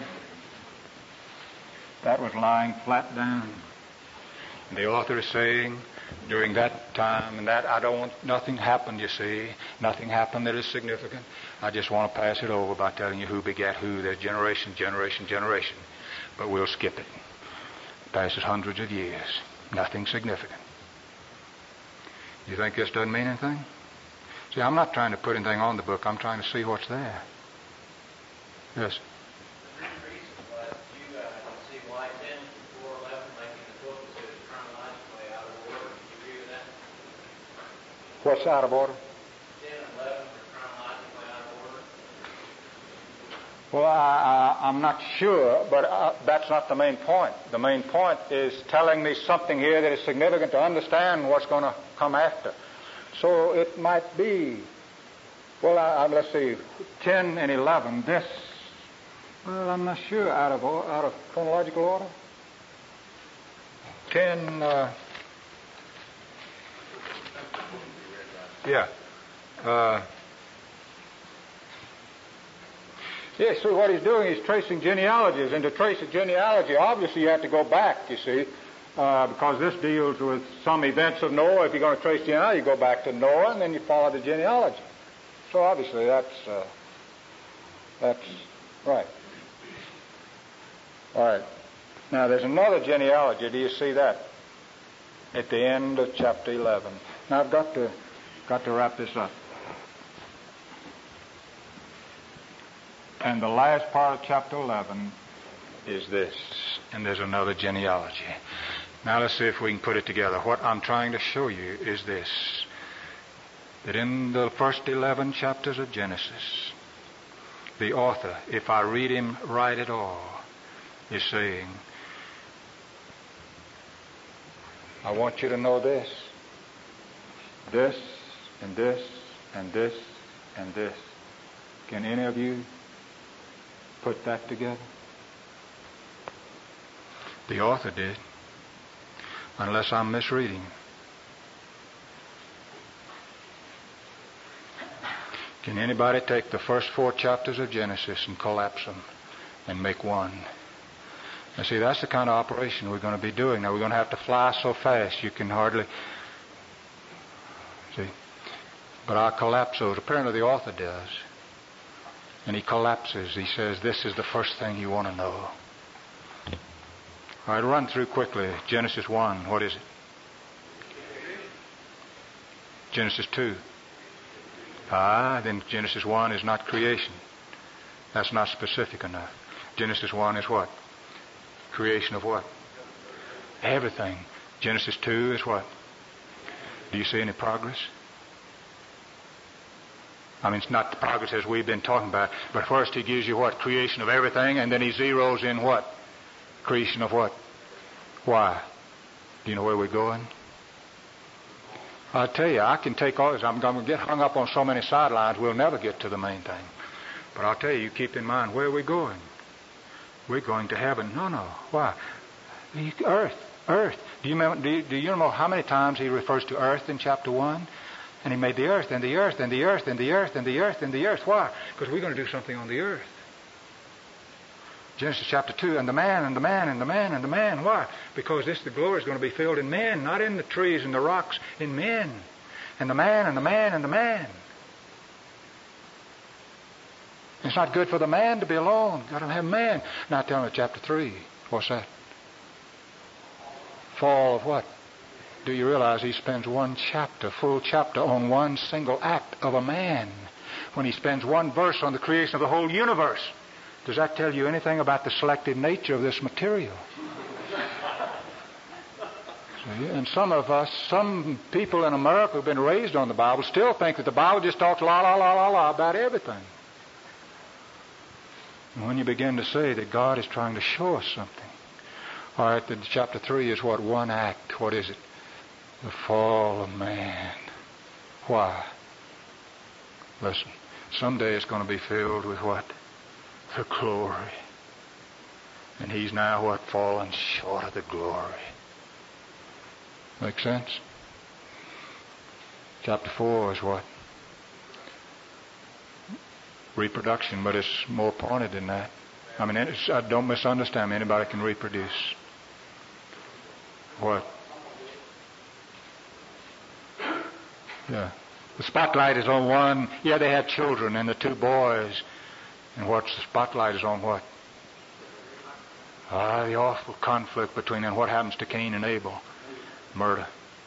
That was lying flat down. And the author is saying, during that time and that, I don't want, nothing happened, you see. Nothing happened that is significant. I just want to pass it over by telling you who begat who. There's generation, generation, generation. But we'll skip it. Passes hundreds of years. Nothing significant. You think this doesn't mean anything? See, I'm not trying to put anything on the book. I'm trying to see what's there. Yes. The main reason was you uh, can see why ten, four, eleven, making the book is chronologically out of order. Do you agree with that? What's out of order? ten and eleven are chronologically out of order. Well, I, I, I'm not sure, but uh, that's not the main point. The main point is telling me something here that is significant to understand what's going to come after. So it might be, well, I, I, let's see, ten and eleven, this, well, I'm not sure, out of out of chronological order. ten, uh, yeah. Uh, yeah, see, what he's doing is tracing genealogies, and to trace a genealogy, obviously you have to go back, you see. Uh, because this deals with some events of Noah. If you're going to trace genealogy, you go back to Noah and then you follow the genealogy. So obviously that's uh, that's right. All right. Now there's another genealogy. Do you see that? At the end of chapter eleven. Now I've got to got to wrap this up. And the last part of chapter eleven is this. And there's another genealogy. Now let's see if we can put it together. What I'm trying to show you is this. That in the first eleven chapters of Genesis, the author, if I read him right at all, is saying, I want you to know this. This and this and this and this. Can any of you put that together? The author did. Unless I'm misreading. Can anybody take the first four chapters of Genesis and collapse them and make one? Now see, that's the kind of operation we're going to be doing. Now we're going to have to fly so fast you can hardly see. But I'll collapse those. Apparently the author does. And he collapses. He says this is the first thing you want to know. All right, run through quickly. Genesis one, what is it? Genesis two. Ah, then Genesis one is not creation. That's not specific enough. Genesis one is what? Creation of what? Everything. Genesis two is what? Do you see any progress? I mean, it's not the progress as we've been talking about, but first he gives you what? Creation of everything, and then he zeroes in what? Creation of what? Why? Do you know where we're going? I'll tell you, I can take all this. I'm going to get hung up on so many sidelines, we'll never get to the main thing. But I'll tell you, you keep in mind, where are we going? We're going to heaven. No, no. Why? The earth. Earth. Do you, remember, do, you, do you know how many times he refers to earth in chapter one? And he made the earth, and the earth, and the earth, and the earth, and the earth, and the earth. Why? Because we're going to do something on the earth. Genesis chapter two, and the man, and the man, and the man, and the man. Why? Because this, the glory is going to be filled in men, not in the trees and the rocks, in men. And the man, and the man, and the man. It's not good for the man to be alone. Got to have man. Now tell me, chapter three. What's that? Fall of what? Do you realize he spends one chapter, full chapter, on one single act of a man, when he spends one verse on the creation of the whole universe? Does that tell you anything about the selective nature of this material? See? And some of us, some people in America who've been raised on the Bible, still think that the Bible just talks la la la la la about everything. And when you begin to say that God is trying to show us something, all right, then chapter three is what? One act. What is it? The fall of man. Why? Listen, someday it's going to be filled with what? The glory. And he's now what? Fallen short of the glory. Make sense? Chapter four is what? Reproduction, but it's more pointed than that. I mean, it's, I don't misunderstand me. Anybody can reproduce. What? Yeah. The spotlight is on one. Yeah, they had children and the two boys. And what's the spotlight is on what? Ah, the awful conflict between and what happens to Cain and Abel. Murder.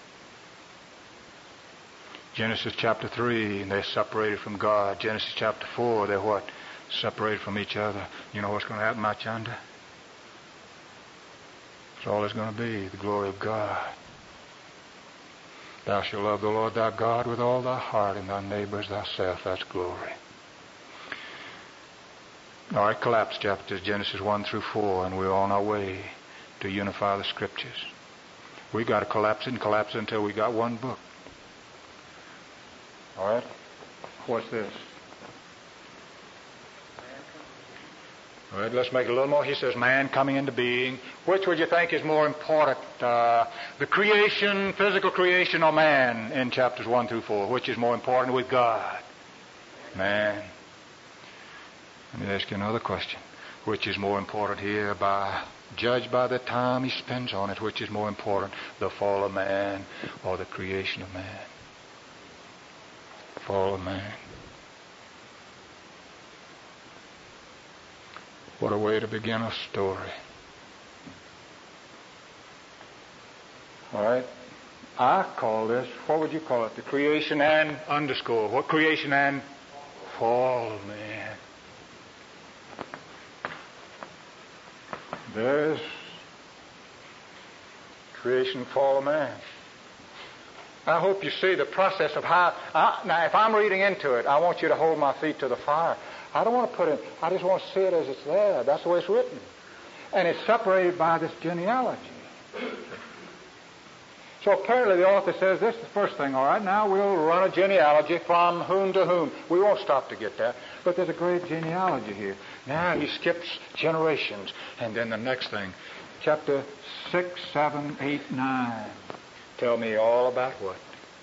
Genesis chapter three, and they're separated from God. Genesis chapter four, they're what? Separated from each other. You know what's going to happen out yonder? It's all there's going to be, the glory of God. Thou shalt love the Lord thy God with all thy heart, and thy neighbor as thyself. That's glory. All right, collapse chapters, Genesis one through four, and we're on our way to unify the Scriptures. We got to collapse it and collapse it until we got one book. All right? What's this? All right, let's make it a little more. He says, man coming into being. Which would you think is more important? Uh, the creation, physical creation, or man in chapters one through four? Which is more important with God? Man. Let me ask you another question. Which is more important here, by judged by the time he spends on it? Which is more important, the fall of man or the creation of man? Fall of man. What a way to begin a story. All right. I call this, what would you call it? The creation and underscore. What? Creation and fall of man. There's creation, fall of man. I hope you see the process of how... I, now, if I'm reading into it, I want you to hold my feet to the fire. I don't want to put it... I just want to see it as it's there. That's the way it's written. And it's separated by this genealogy. So apparently the author says this is the first thing. All right, now we'll run a genealogy from whom to whom. We won't stop to get that. But there's a great genealogy here. Now he skips generations. And then the next thing, chapter six, seven, eight, nine. Tell me all about what?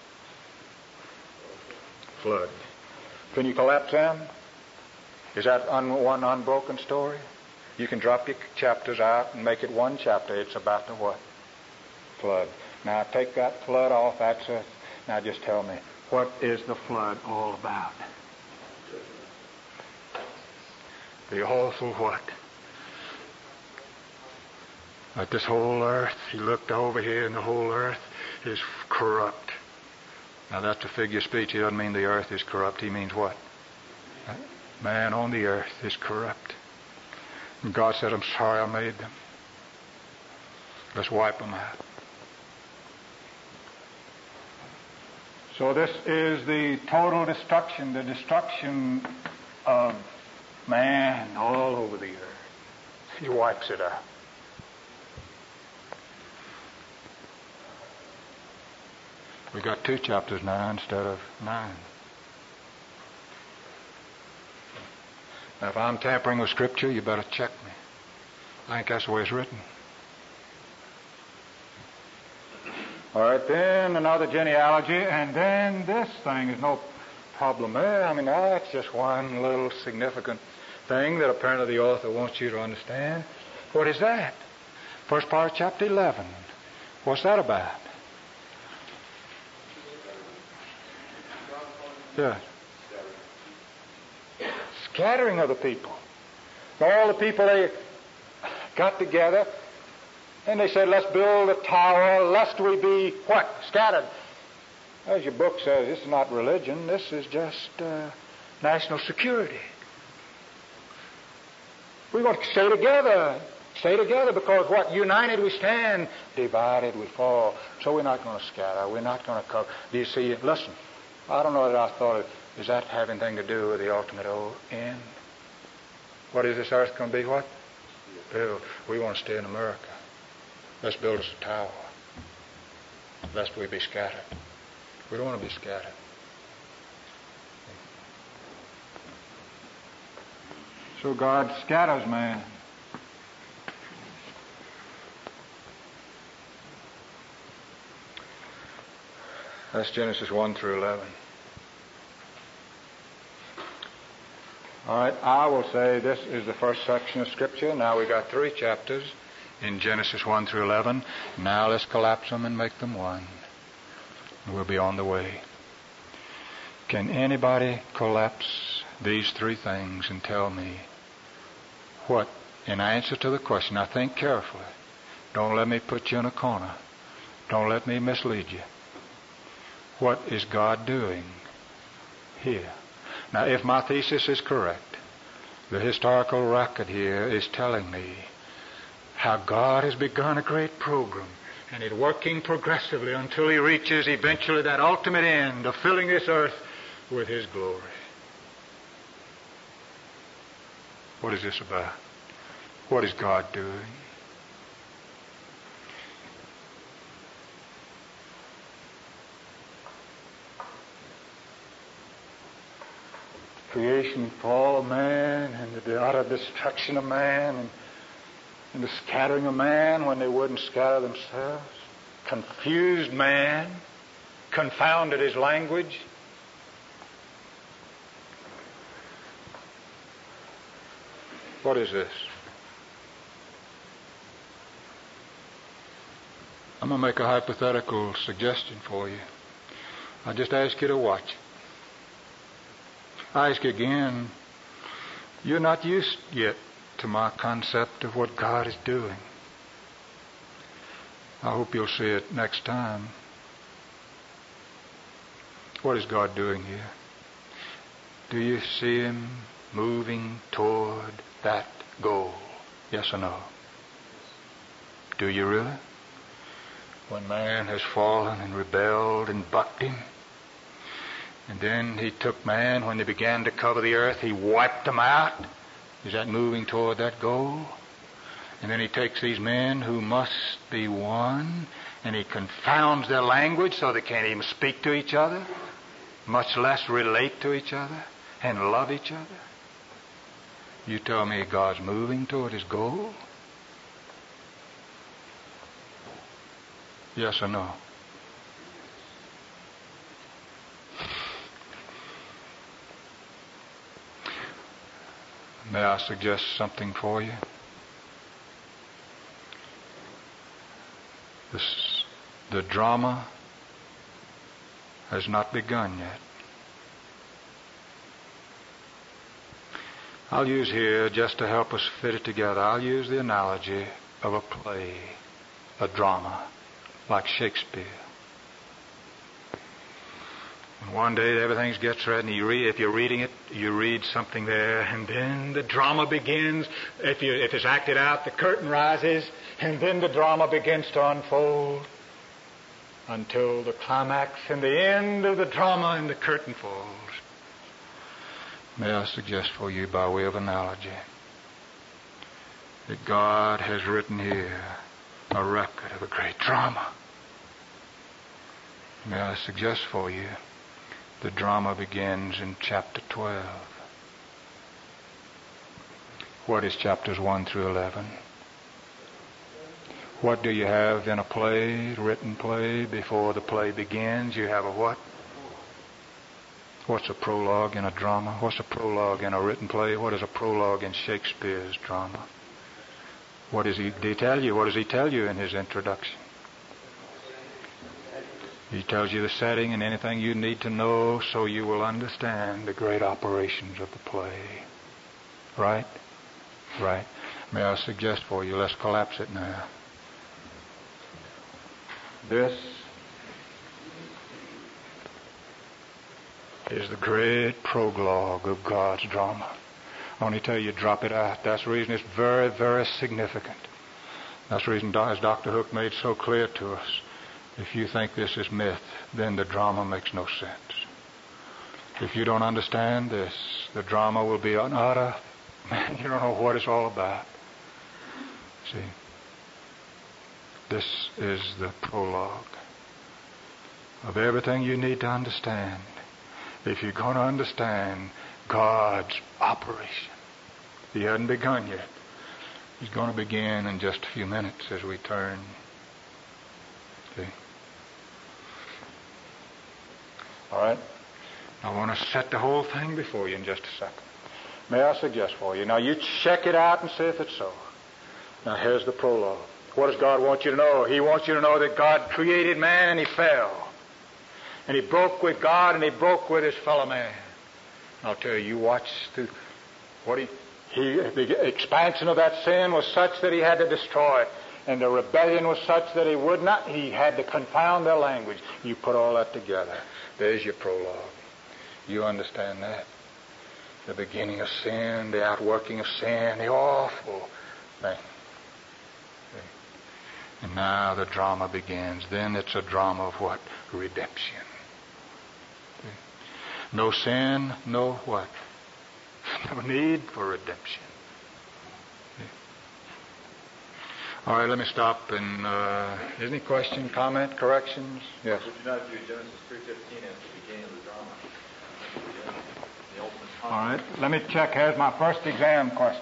Flood. Can you collapse them? Is that un- one unbroken story? You can drop your chapters out and make it one chapter. It's about the what? Flood. Now take that flood off. That's a... Now just tell me, what is the flood all about? The awful what? Like this whole earth, he looked over here and the whole earth is corrupt. Now that's a figure of speech. He doesn't mean the earth is corrupt. He means what? Man on the earth is corrupt. And God said, I'm sorry I made them. Let's wipe them out. So this is the total destruction, the destruction of man all over the earth. He wipes it out. We got two chapters now instead of nine. Now, if I'm tampering with Scripture, you better check me. I think that's the way it's written. All right, then another genealogy, and then this thing is no problem there. I mean, that's just one little significant thing that apparently the author wants you to understand. What is that? First part of chapter eleven. What's that about? Yeah. Scattering of the people. All the people, they got together and they said, let's build a tower lest we be what? Scattered. As your book says, this is not religion. This is just uh, national security. We want to stay together. Stay together because what? United we stand. Divided we fall. So we're not going to scatter. We're not going to cover. Do you see it? Listen. I don't know that I thought of, does that have anything to do with the ultimate end? What is this earth going to be? What? Build. We want to stay in America. Let's build us a tower. Lest we be scattered. We don't want to be scattered. So God scatters man. That's Genesis one through eleven. All right, I will say this is the first section of Scripture. Now we got three chapters in Genesis one through eleven. Now let's collapse them and make them one. We'll be on the way. Can anybody collapse these three things and tell me what, in answer to the question, now think carefully. Don't let me put you in a corner. Don't let me mislead you. What is God doing here? Now, if my thesis is correct, the historical record here is telling me how God has begun a great program and is working progressively until He reaches eventually that ultimate end of filling this earth with His glory. What is this about? What is God doing? Creation, fall of man, and the utter destruction of man, and, and the scattering of man when they wouldn't scatter themselves. Confused man, confounded his language. What is this? I'm going to make a hypothetical suggestion for you. I just ask you to watch. I ask you again, you're not used yet to my concept of what God is doing. I hope you'll see it next time. What is God doing here? Do you see Him moving toward that goal? Yes or no? Do you really? When man has fallen and rebelled and bucked him, and then He took man, when they began to cover the earth, He wiped them out. Is that moving toward that goal? And then He takes these men who must be one, and He confounds their language so they can't even speak to each other, much less relate to each other and love each other. You tell me God's moving toward His goal? Yes or no? May I suggest something for you? This, the drama has not begun yet. I'll use here, just to help us fit it together, I'll use the analogy of a play, a drama, like Shakespeare. And one day everything gets ready, and you read, if you're reading it, you read something there, and then the drama begins. If, you, if it's acted out, the curtain rises, and then the drama begins to unfold until the climax and the end of the drama, and the curtain falls. May I suggest for you, by way of analogy, that God has written here a record of a great drama. May I suggest for you, the drama begins in chapter twelve. What is chapters one through eleven? What do you have in a play, written play, before the play begins? You have a what? What's a prologue in a drama? What's a prologue in a written play? What is a prologue in Shakespeare's drama? What does he, did he tell you? What does he tell you in his introduction? He tells you the setting and anything you need to know so you will understand the great operations of the play. Right? Right. May I suggest for you, let's collapse it now. This is the great prologue of God's drama. I only tell you, drop it out. That's the reason it's very, very significant. That's the reason, as Doctor Hook made so clear to us, if you think this is myth, then the drama makes no sense. If you don't understand this, the drama will be an utter, man, you don't know what it's all about. See, this is the prologue of everything you need to understand. If you're going to understand God's operation, He hasn't begun yet. He's going to begin in just a few minutes as we turn. See? All right? I want to set the whole thing before you in just a second. May I suggest for you? Now, you check it out and see if it's so. Now, here's the prologue. What does God want you to know? He wants you to know that God created man and he fell. And he broke with God and he broke with his fellow man. I'll tell you, you watch through what he, he, the expansion of that sin was such that he had to destroy it. And the rebellion was such that he would not, he had to confound their language. You put all that together. There's your prologue. You understand that? The beginning of sin, the outworking of sin, the awful thing. And now the drama begins. Then it's a drama of what? Redemption. No sin, no what? No need for redemption. All right, let me stop. And uh, is any question, comment, corrections? Yes. Would you not view Genesis three fifteen as the beginning of the drama? The ultimate conflict. All right, let me check. Here's my first exam question.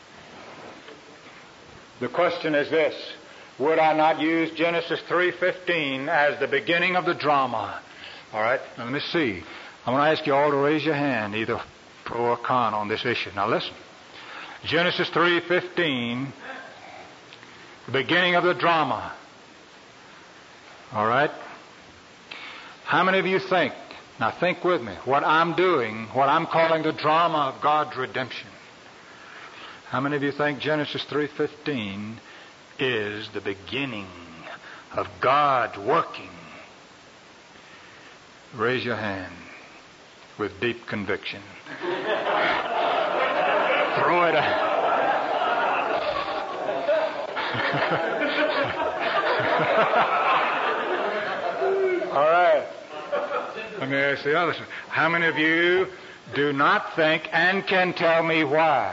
The question is this: would I not use Genesis three fifteen as the beginning of the drama? All right, now let me see. I'm going to ask you all to raise your hand, either pro or con on this issue. Now listen. Genesis three fifteen, the beginning of the drama. All right? How many of you think, now think with me, what I'm doing, what I'm calling the drama of God's redemption. How many of you think Genesis three fifteen is the beginning of God's working? Raise your hand with deep conviction. Throw it out. All right. Let me ask the other side. How many of you do not think and can tell me why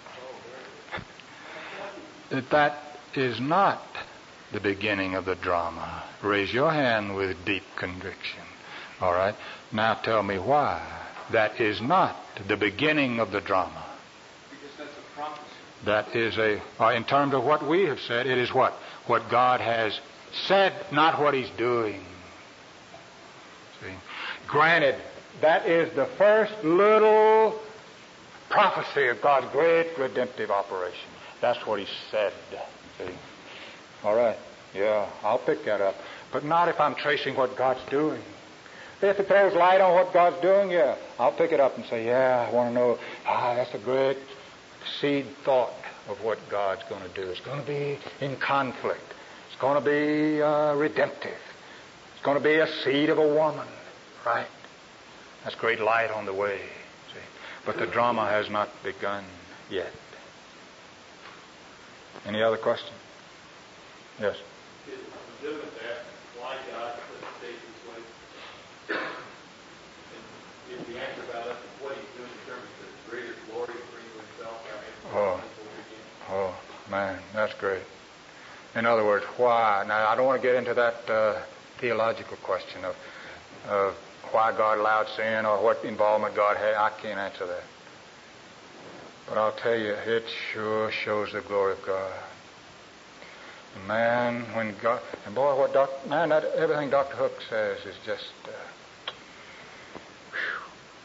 that that is not the beginning of the drama? Raise your hand with deep conviction. All right. Now tell me why that is not the beginning of the drama. Because that's a prophecy. That is a, uh, in terms of what we have said, it is what? What God has said, not what He's doing. See? Granted, that is the first little prophecy of God's great redemptive operation. That's what He said. See? All right. Yeah, I'll pick that up. But not if I'm tracing what God's doing. If it throws light on what God's doing, yeah, I'll pick it up and say, yeah, I want to know, ah, that's a great seed thought of what God's going to do. It's going to be in conflict. It's going to be uh, redemptive. It's going to be a seed of a woman, right? That's great light on the way, see. But the drama has not begun yet. Any other question? Yes. Is it legitimate to ask why God put the state this way? And if the answer about us is what He's doing in terms of the greater glory of bringing Himself, I mean, Oh, oh, man, that's great. In other words, why? Now, I don't want to get into that uh, theological question of, of why God allowed sin or what involvement God had. I can't answer that. But I'll tell you, it sure shows the glory of God. Man, when God, and boy, what Doc, man, that, everything Doctor Hook says is just, uh,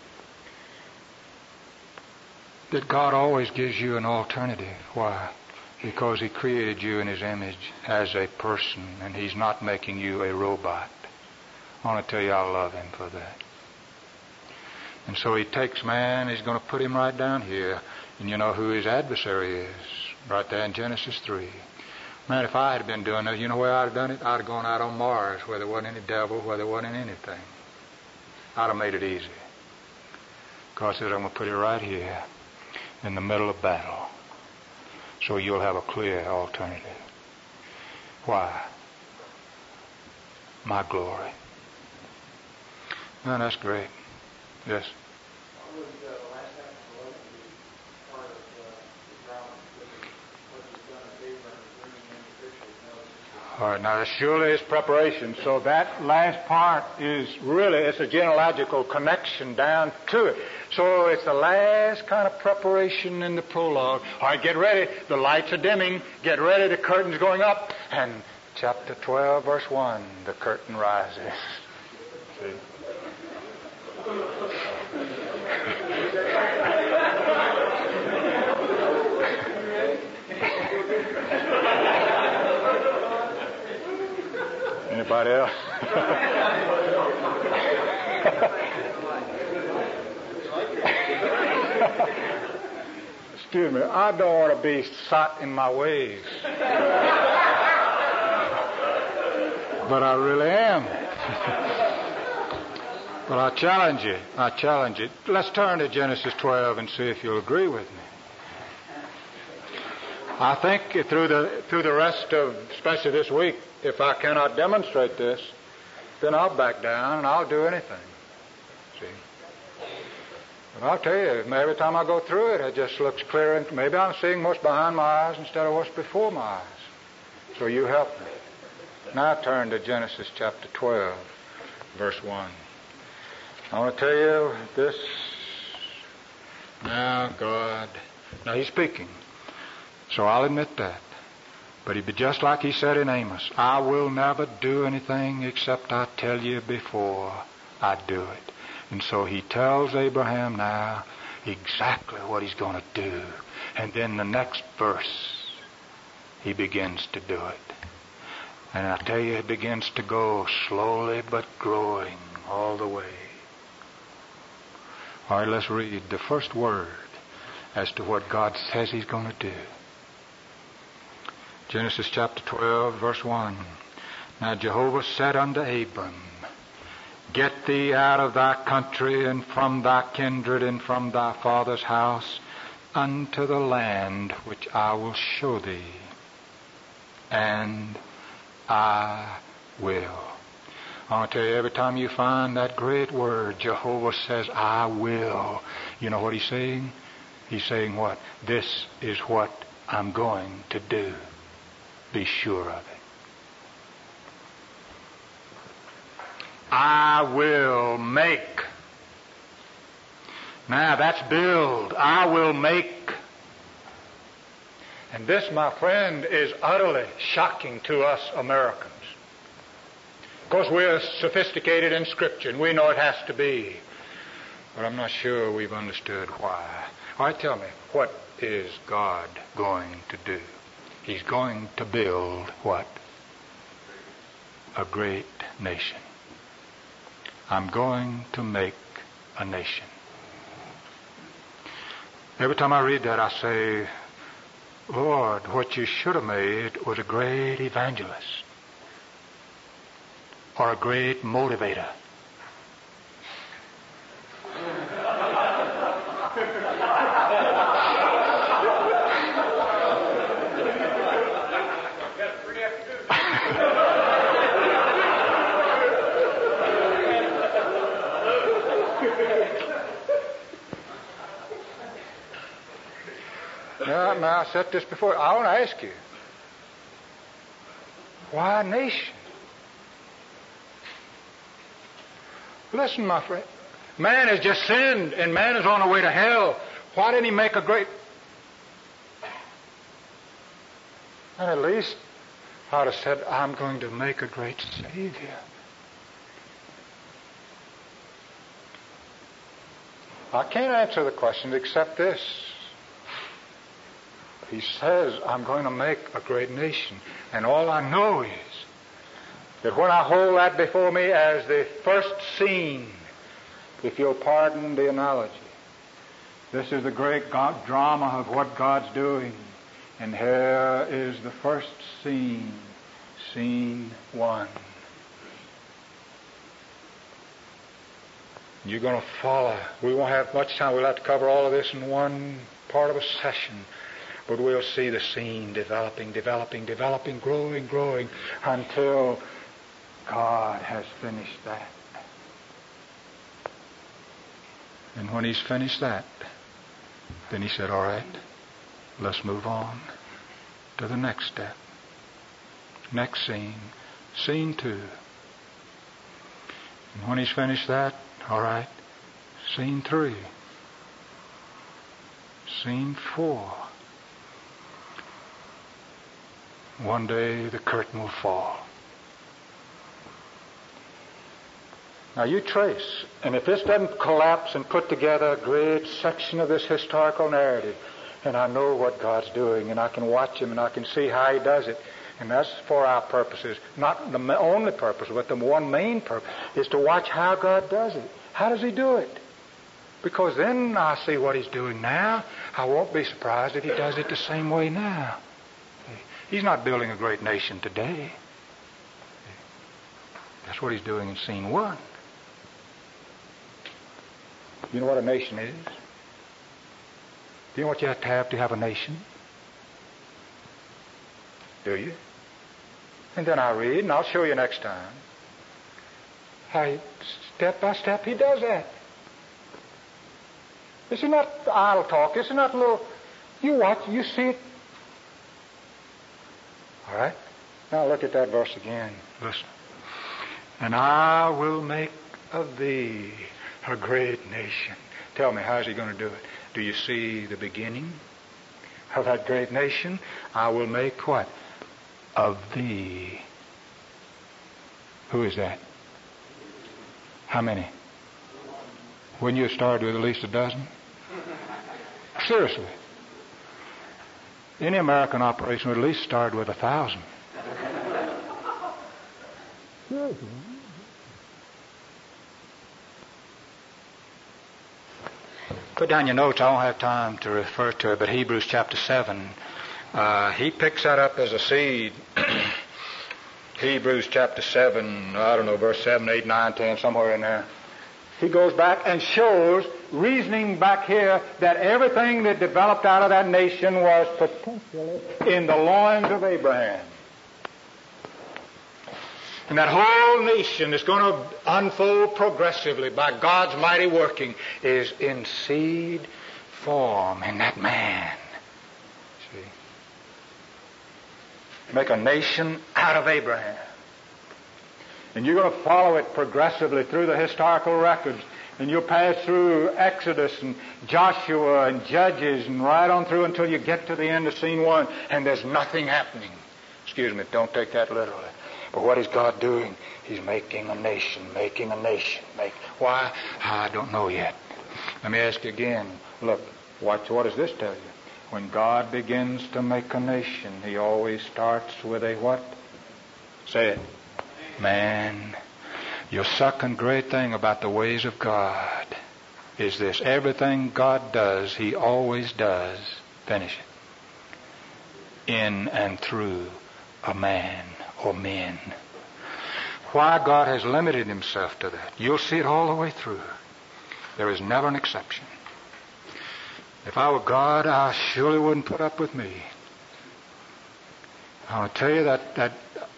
that God always gives you an alternative. Why? Because He created you in His image as a person, and He's not making you a robot. I want to tell you I love Him for that. And so He takes man, He's going to put him right down here. And you know who his adversary is? Right there in Genesis three. Man, if I had been doing that, you know where I'd have done it? I'd have gone out on Mars where there wasn't any devil, where there wasn't anything. I'd have made it easy. God says, I'm going to put it right here in the middle of battle. So you'll have a clear alternative. Why? My glory. Man, that's great. Yes? What was the last act of the Lord be part of uh, the drama? What was done at Abraham bringing in the picture of Moses? All right, now that surely is preparation. So that last part is really, it's a genealogical connection down to it. So it's the last kind of preparation in the prologue. All right, get ready. The lights are dimming. Get ready. The curtain's going up. And chapter twelve, verse one, the curtain rises. See? Anybody else? Excuse me, I don't want to be set in my ways. But I really am. But I challenge you. I challenge you. Let's turn to Genesis twelve and see if you'll agree with me. I think through the through the rest of, especially this week, if I cannot demonstrate this, then I'll back down and I'll do anything. See? But I'll tell you, every time I go through it, it just looks clear. And maybe I'm seeing what's behind my eyes instead of what's before my eyes. So you help me. Now turn to Genesis chapter twelve, verse one. I want to tell you this. Now, God. Now, He's speaking. So I'll admit that. But He'd be just like He said in Amos. I will never do anything except I tell you before I do it. And so He tells Abraham now exactly what He's going to do. And then the next verse, He begins to do it. And I tell you, it begins to go slowly but growing all the way. All right, let's read the first word as to what God says He's going to do. Genesis chapter twelve, verse one. Now Jehovah said unto Abram, Get thee out of thy country and from thy kindred and from thy father's house unto the land which I will show thee. And I will. I want to tell you, every time you find that great word, Jehovah says, I will. You know what He's saying? He's saying what? This is what I'm going to do. Be sure of it. I will make. Now that's build. I will make. And this, my friend, is utterly shocking to us Americans. Of course, we're sophisticated in Scripture, and we know it has to be. But I'm not sure we've understood why. All right, tell me, what is God going to do? He's going to build what? A great nation. I'm going to make a nation. Every time I read that, I say, Lord, what you should have made was a great evangelist or a great motivator. Now, now, I said this before. I want to ask you, why a nation? Listen, my friend. Man has just sinned, and man is on the way to hell. Why didn't He make a great... And at least I'd have said, I'm going to make a great Savior. I can't answer the question except this. He says, I'm going to make a great nation. And all I know is that when I hold that before me as the first scene, if you'll pardon the analogy, this is the great God drama of what God's doing. And here is the first scene, scene one. You're going to follow. We won't have much time. We'll have to cover all of this in one part of a session. But we'll see the scene developing, developing, developing, growing, growing, until God has finished that. And when He's finished that, then He said, all right, let's move on to the next step. Next scene, scene two. And when He's finished that, all right, scene three. Scene four. One day the curtain will fall. Now you trace, and if this doesn't collapse and put together a great section of this historical narrative, and I know what God's doing, and I can watch Him, and I can see how He does it, and that's for our purposes, not the only purpose, but the one main purpose, is to watch how God does it. How does He do it? Because then I see what He's doing now. I won't be surprised if He does it the same way now. He's not building a great nation today. That's what He's doing in scene one. You know what a nation is? Do you know what you have to have to have a nation? Do you? And then I read, and I'll show you next time, how he, step by step He does that. This is not idle talk. This is not a little... You watch, you see it. All right? Now look at that verse again. Listen. And I will make of thee a great nation. Tell me, how's He going to do it? Do you see the beginning of that great nation? I will make what? Of thee. Who is that? How many? Wouldn't you have started with at least a dozen? Seriously. Any American operation would at least start with a thousand. Put down your notes. I don't have time to refer to it, but Hebrews chapter seven, uh, he picks that up as a seed. Hebrews chapter seven, I don't know, verse seven, eight, nine, ten, somewhere in there. He goes back and shows, reasoning back here, that everything that developed out of that nation was potentially in the loins of Abraham. And that whole nation is going to unfold progressively by God's mighty working is in seed form in that man. See? Make a nation out of Abraham. And you're going to follow it progressively through the historical records. And you'll pass through Exodus and Joshua and Judges and right on through until you get to the end of scene one. And there's nothing happening. Excuse me, don't take that literally. But what is God doing? He's making a nation, making a nation. Make, why? I don't know yet. Let me ask you again. Look, watch, what does this tell you? When God begins to make a nation, He always starts with a what? Say it. Man. Your second great thing about the ways of God is this. Everything God does, He always does, finish it, in and through a man or men. Why God has limited Himself to that, you'll see it all the way through. There is never an exception. If I were God, I surely wouldn't put up with me. I want to tell you that, that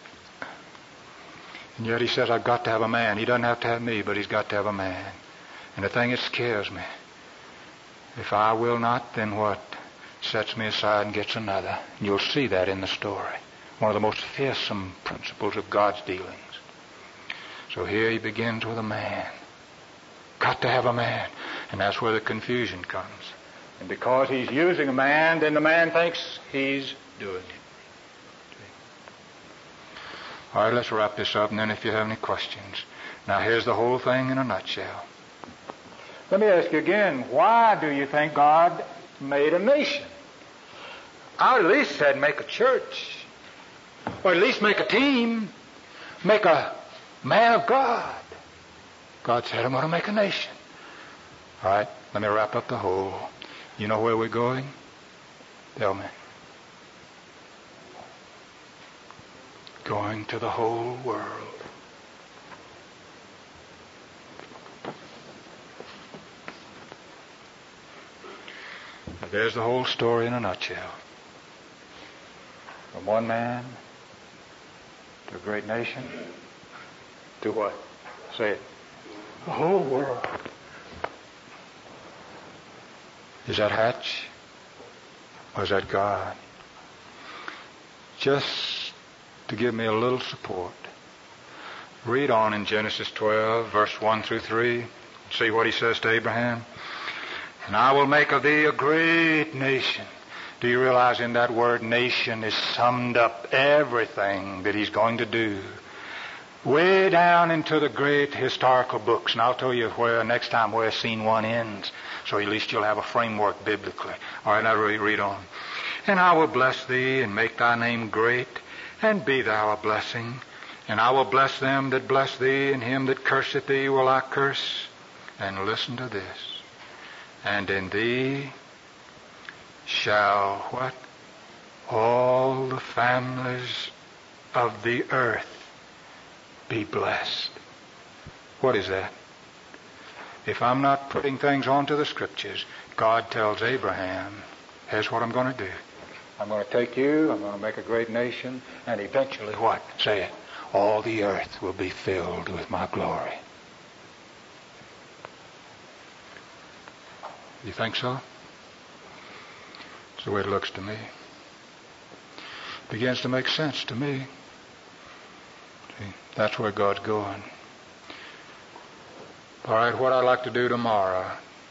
and yet He says, I've got to have a man. He doesn't have to have me, but He's got to have a man. And the thing that scares me, if I will not, then what? Sets me aside and gets another. And you'll see that in the story. One of the most fearsome principles of God's dealings. So here He begins with a man. Got to have a man. And that's where the confusion comes. And because He's using a man, then the man thinks He's doing it. All right, let's wrap this up, and then if you have any questions. Now, here's the whole thing in a nutshell. Let me ask you again, why do you think God made a nation? I at least said make a church. Or at least make a team. Make a man of God. God said, I'm going to make a nation. All right, let me wrap up the whole. You know where we're going? Tell me. Going to the whole world. There's the whole story in a nutshell. From one man to a great nation. To what? Say it. The whole world. Is that Hatch? Or is that God? Just to give me a little support. Read on in Genesis twelve, verse one through three. See what he says to Abraham. And I will make of thee a great nation. Do you realize in that word nation is summed up everything that he's going to do? Way down into the great historical books. And I'll tell you where next time where scene one ends. So at least you'll have a framework biblically. All right, now read on. And I will bless thee and make thy name great, and be thou a blessing. And I will bless them that bless thee, and him that curseth thee will I curse. And listen to this. And in thee shall what? All the families of the earth be blessed. What is that? If I'm not putting things onto the Scriptures, God tells Abraham, here's what I'm going to do. I'm going to take you, I'm going to make a great nation, and eventually what? Say it. All the earth will be filled with my glory. You think so? It's the way it looks to me. It begins to make sense to me. See, that's where God's going. All right, what I'd like to do tomorrow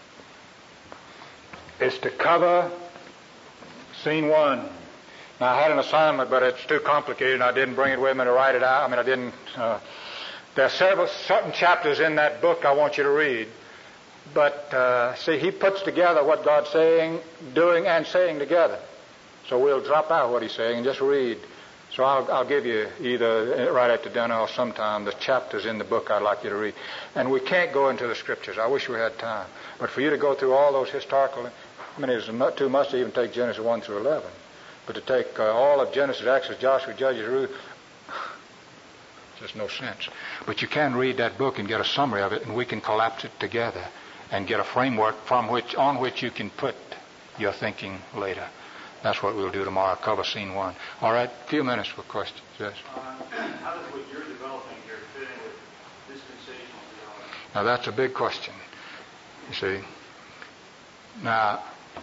is to cover scene one. Now, I had an assignment, but it's too complicated, and I didn't bring it with me to write it out. I mean, I didn't. Uh, there are several certain chapters in that book I want you to read. But, uh, see, he puts together what God's saying, doing, and saying together. So we'll drop out what he's saying and just read. So I'll, I'll give you either right after dinner or sometime the chapters in the book I'd like you to read. And we can't go into the Scriptures. I wish we had time. But for you to go through all those historical, I mean, it's not too much to even take Genesis one through eleven. But to take uh, all of Genesis, Exodus, Joshua, Judges, Ruth, just no sense. But you can read that book and get a summary of it, and we can collapse it together and get a framework from which on which you can put your thinking later. That's what we'll do tomorrow, cover scene one. All right, a few minutes for questions. Yes? Uh, how does what you're developing here fit in with dispensational theology? Now, that's a big question, you see. Now,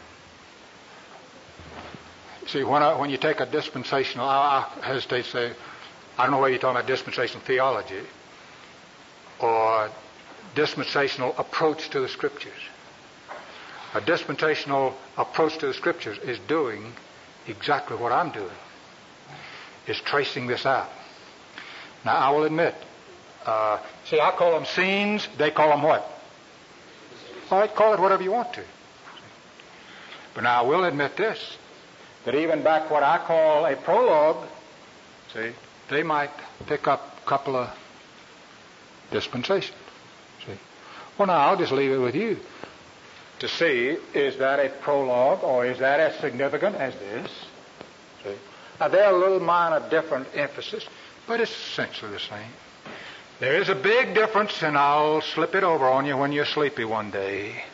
see, when, I, when you take a dispensational, I, I hesitate to say, I don't know whether you're talking about dispensational theology or dispensational approach to the Scriptures. A dispensational approach to the Scriptures is doing exactly what I'm doing, is tracing this out. Now, I will admit, uh, see, I call them scenes, they call them what? All right, call it whatever you want to. But now I will admit this, that even back what I call a prologue, see, they might pick up a couple of dispensations. See? Well, now, I'll just leave it with you to see, is that a prologue or is that as significant as this? See? Now, there are a little minor different emphasis, but it's essentially the same. There is a big difference, and I'll slip it over on you when you're sleepy one day.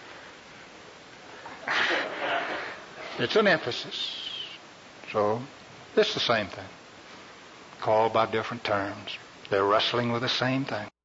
It's an emphasis. So, it's the same thing. Called by different terms. They're wrestling with the same thing.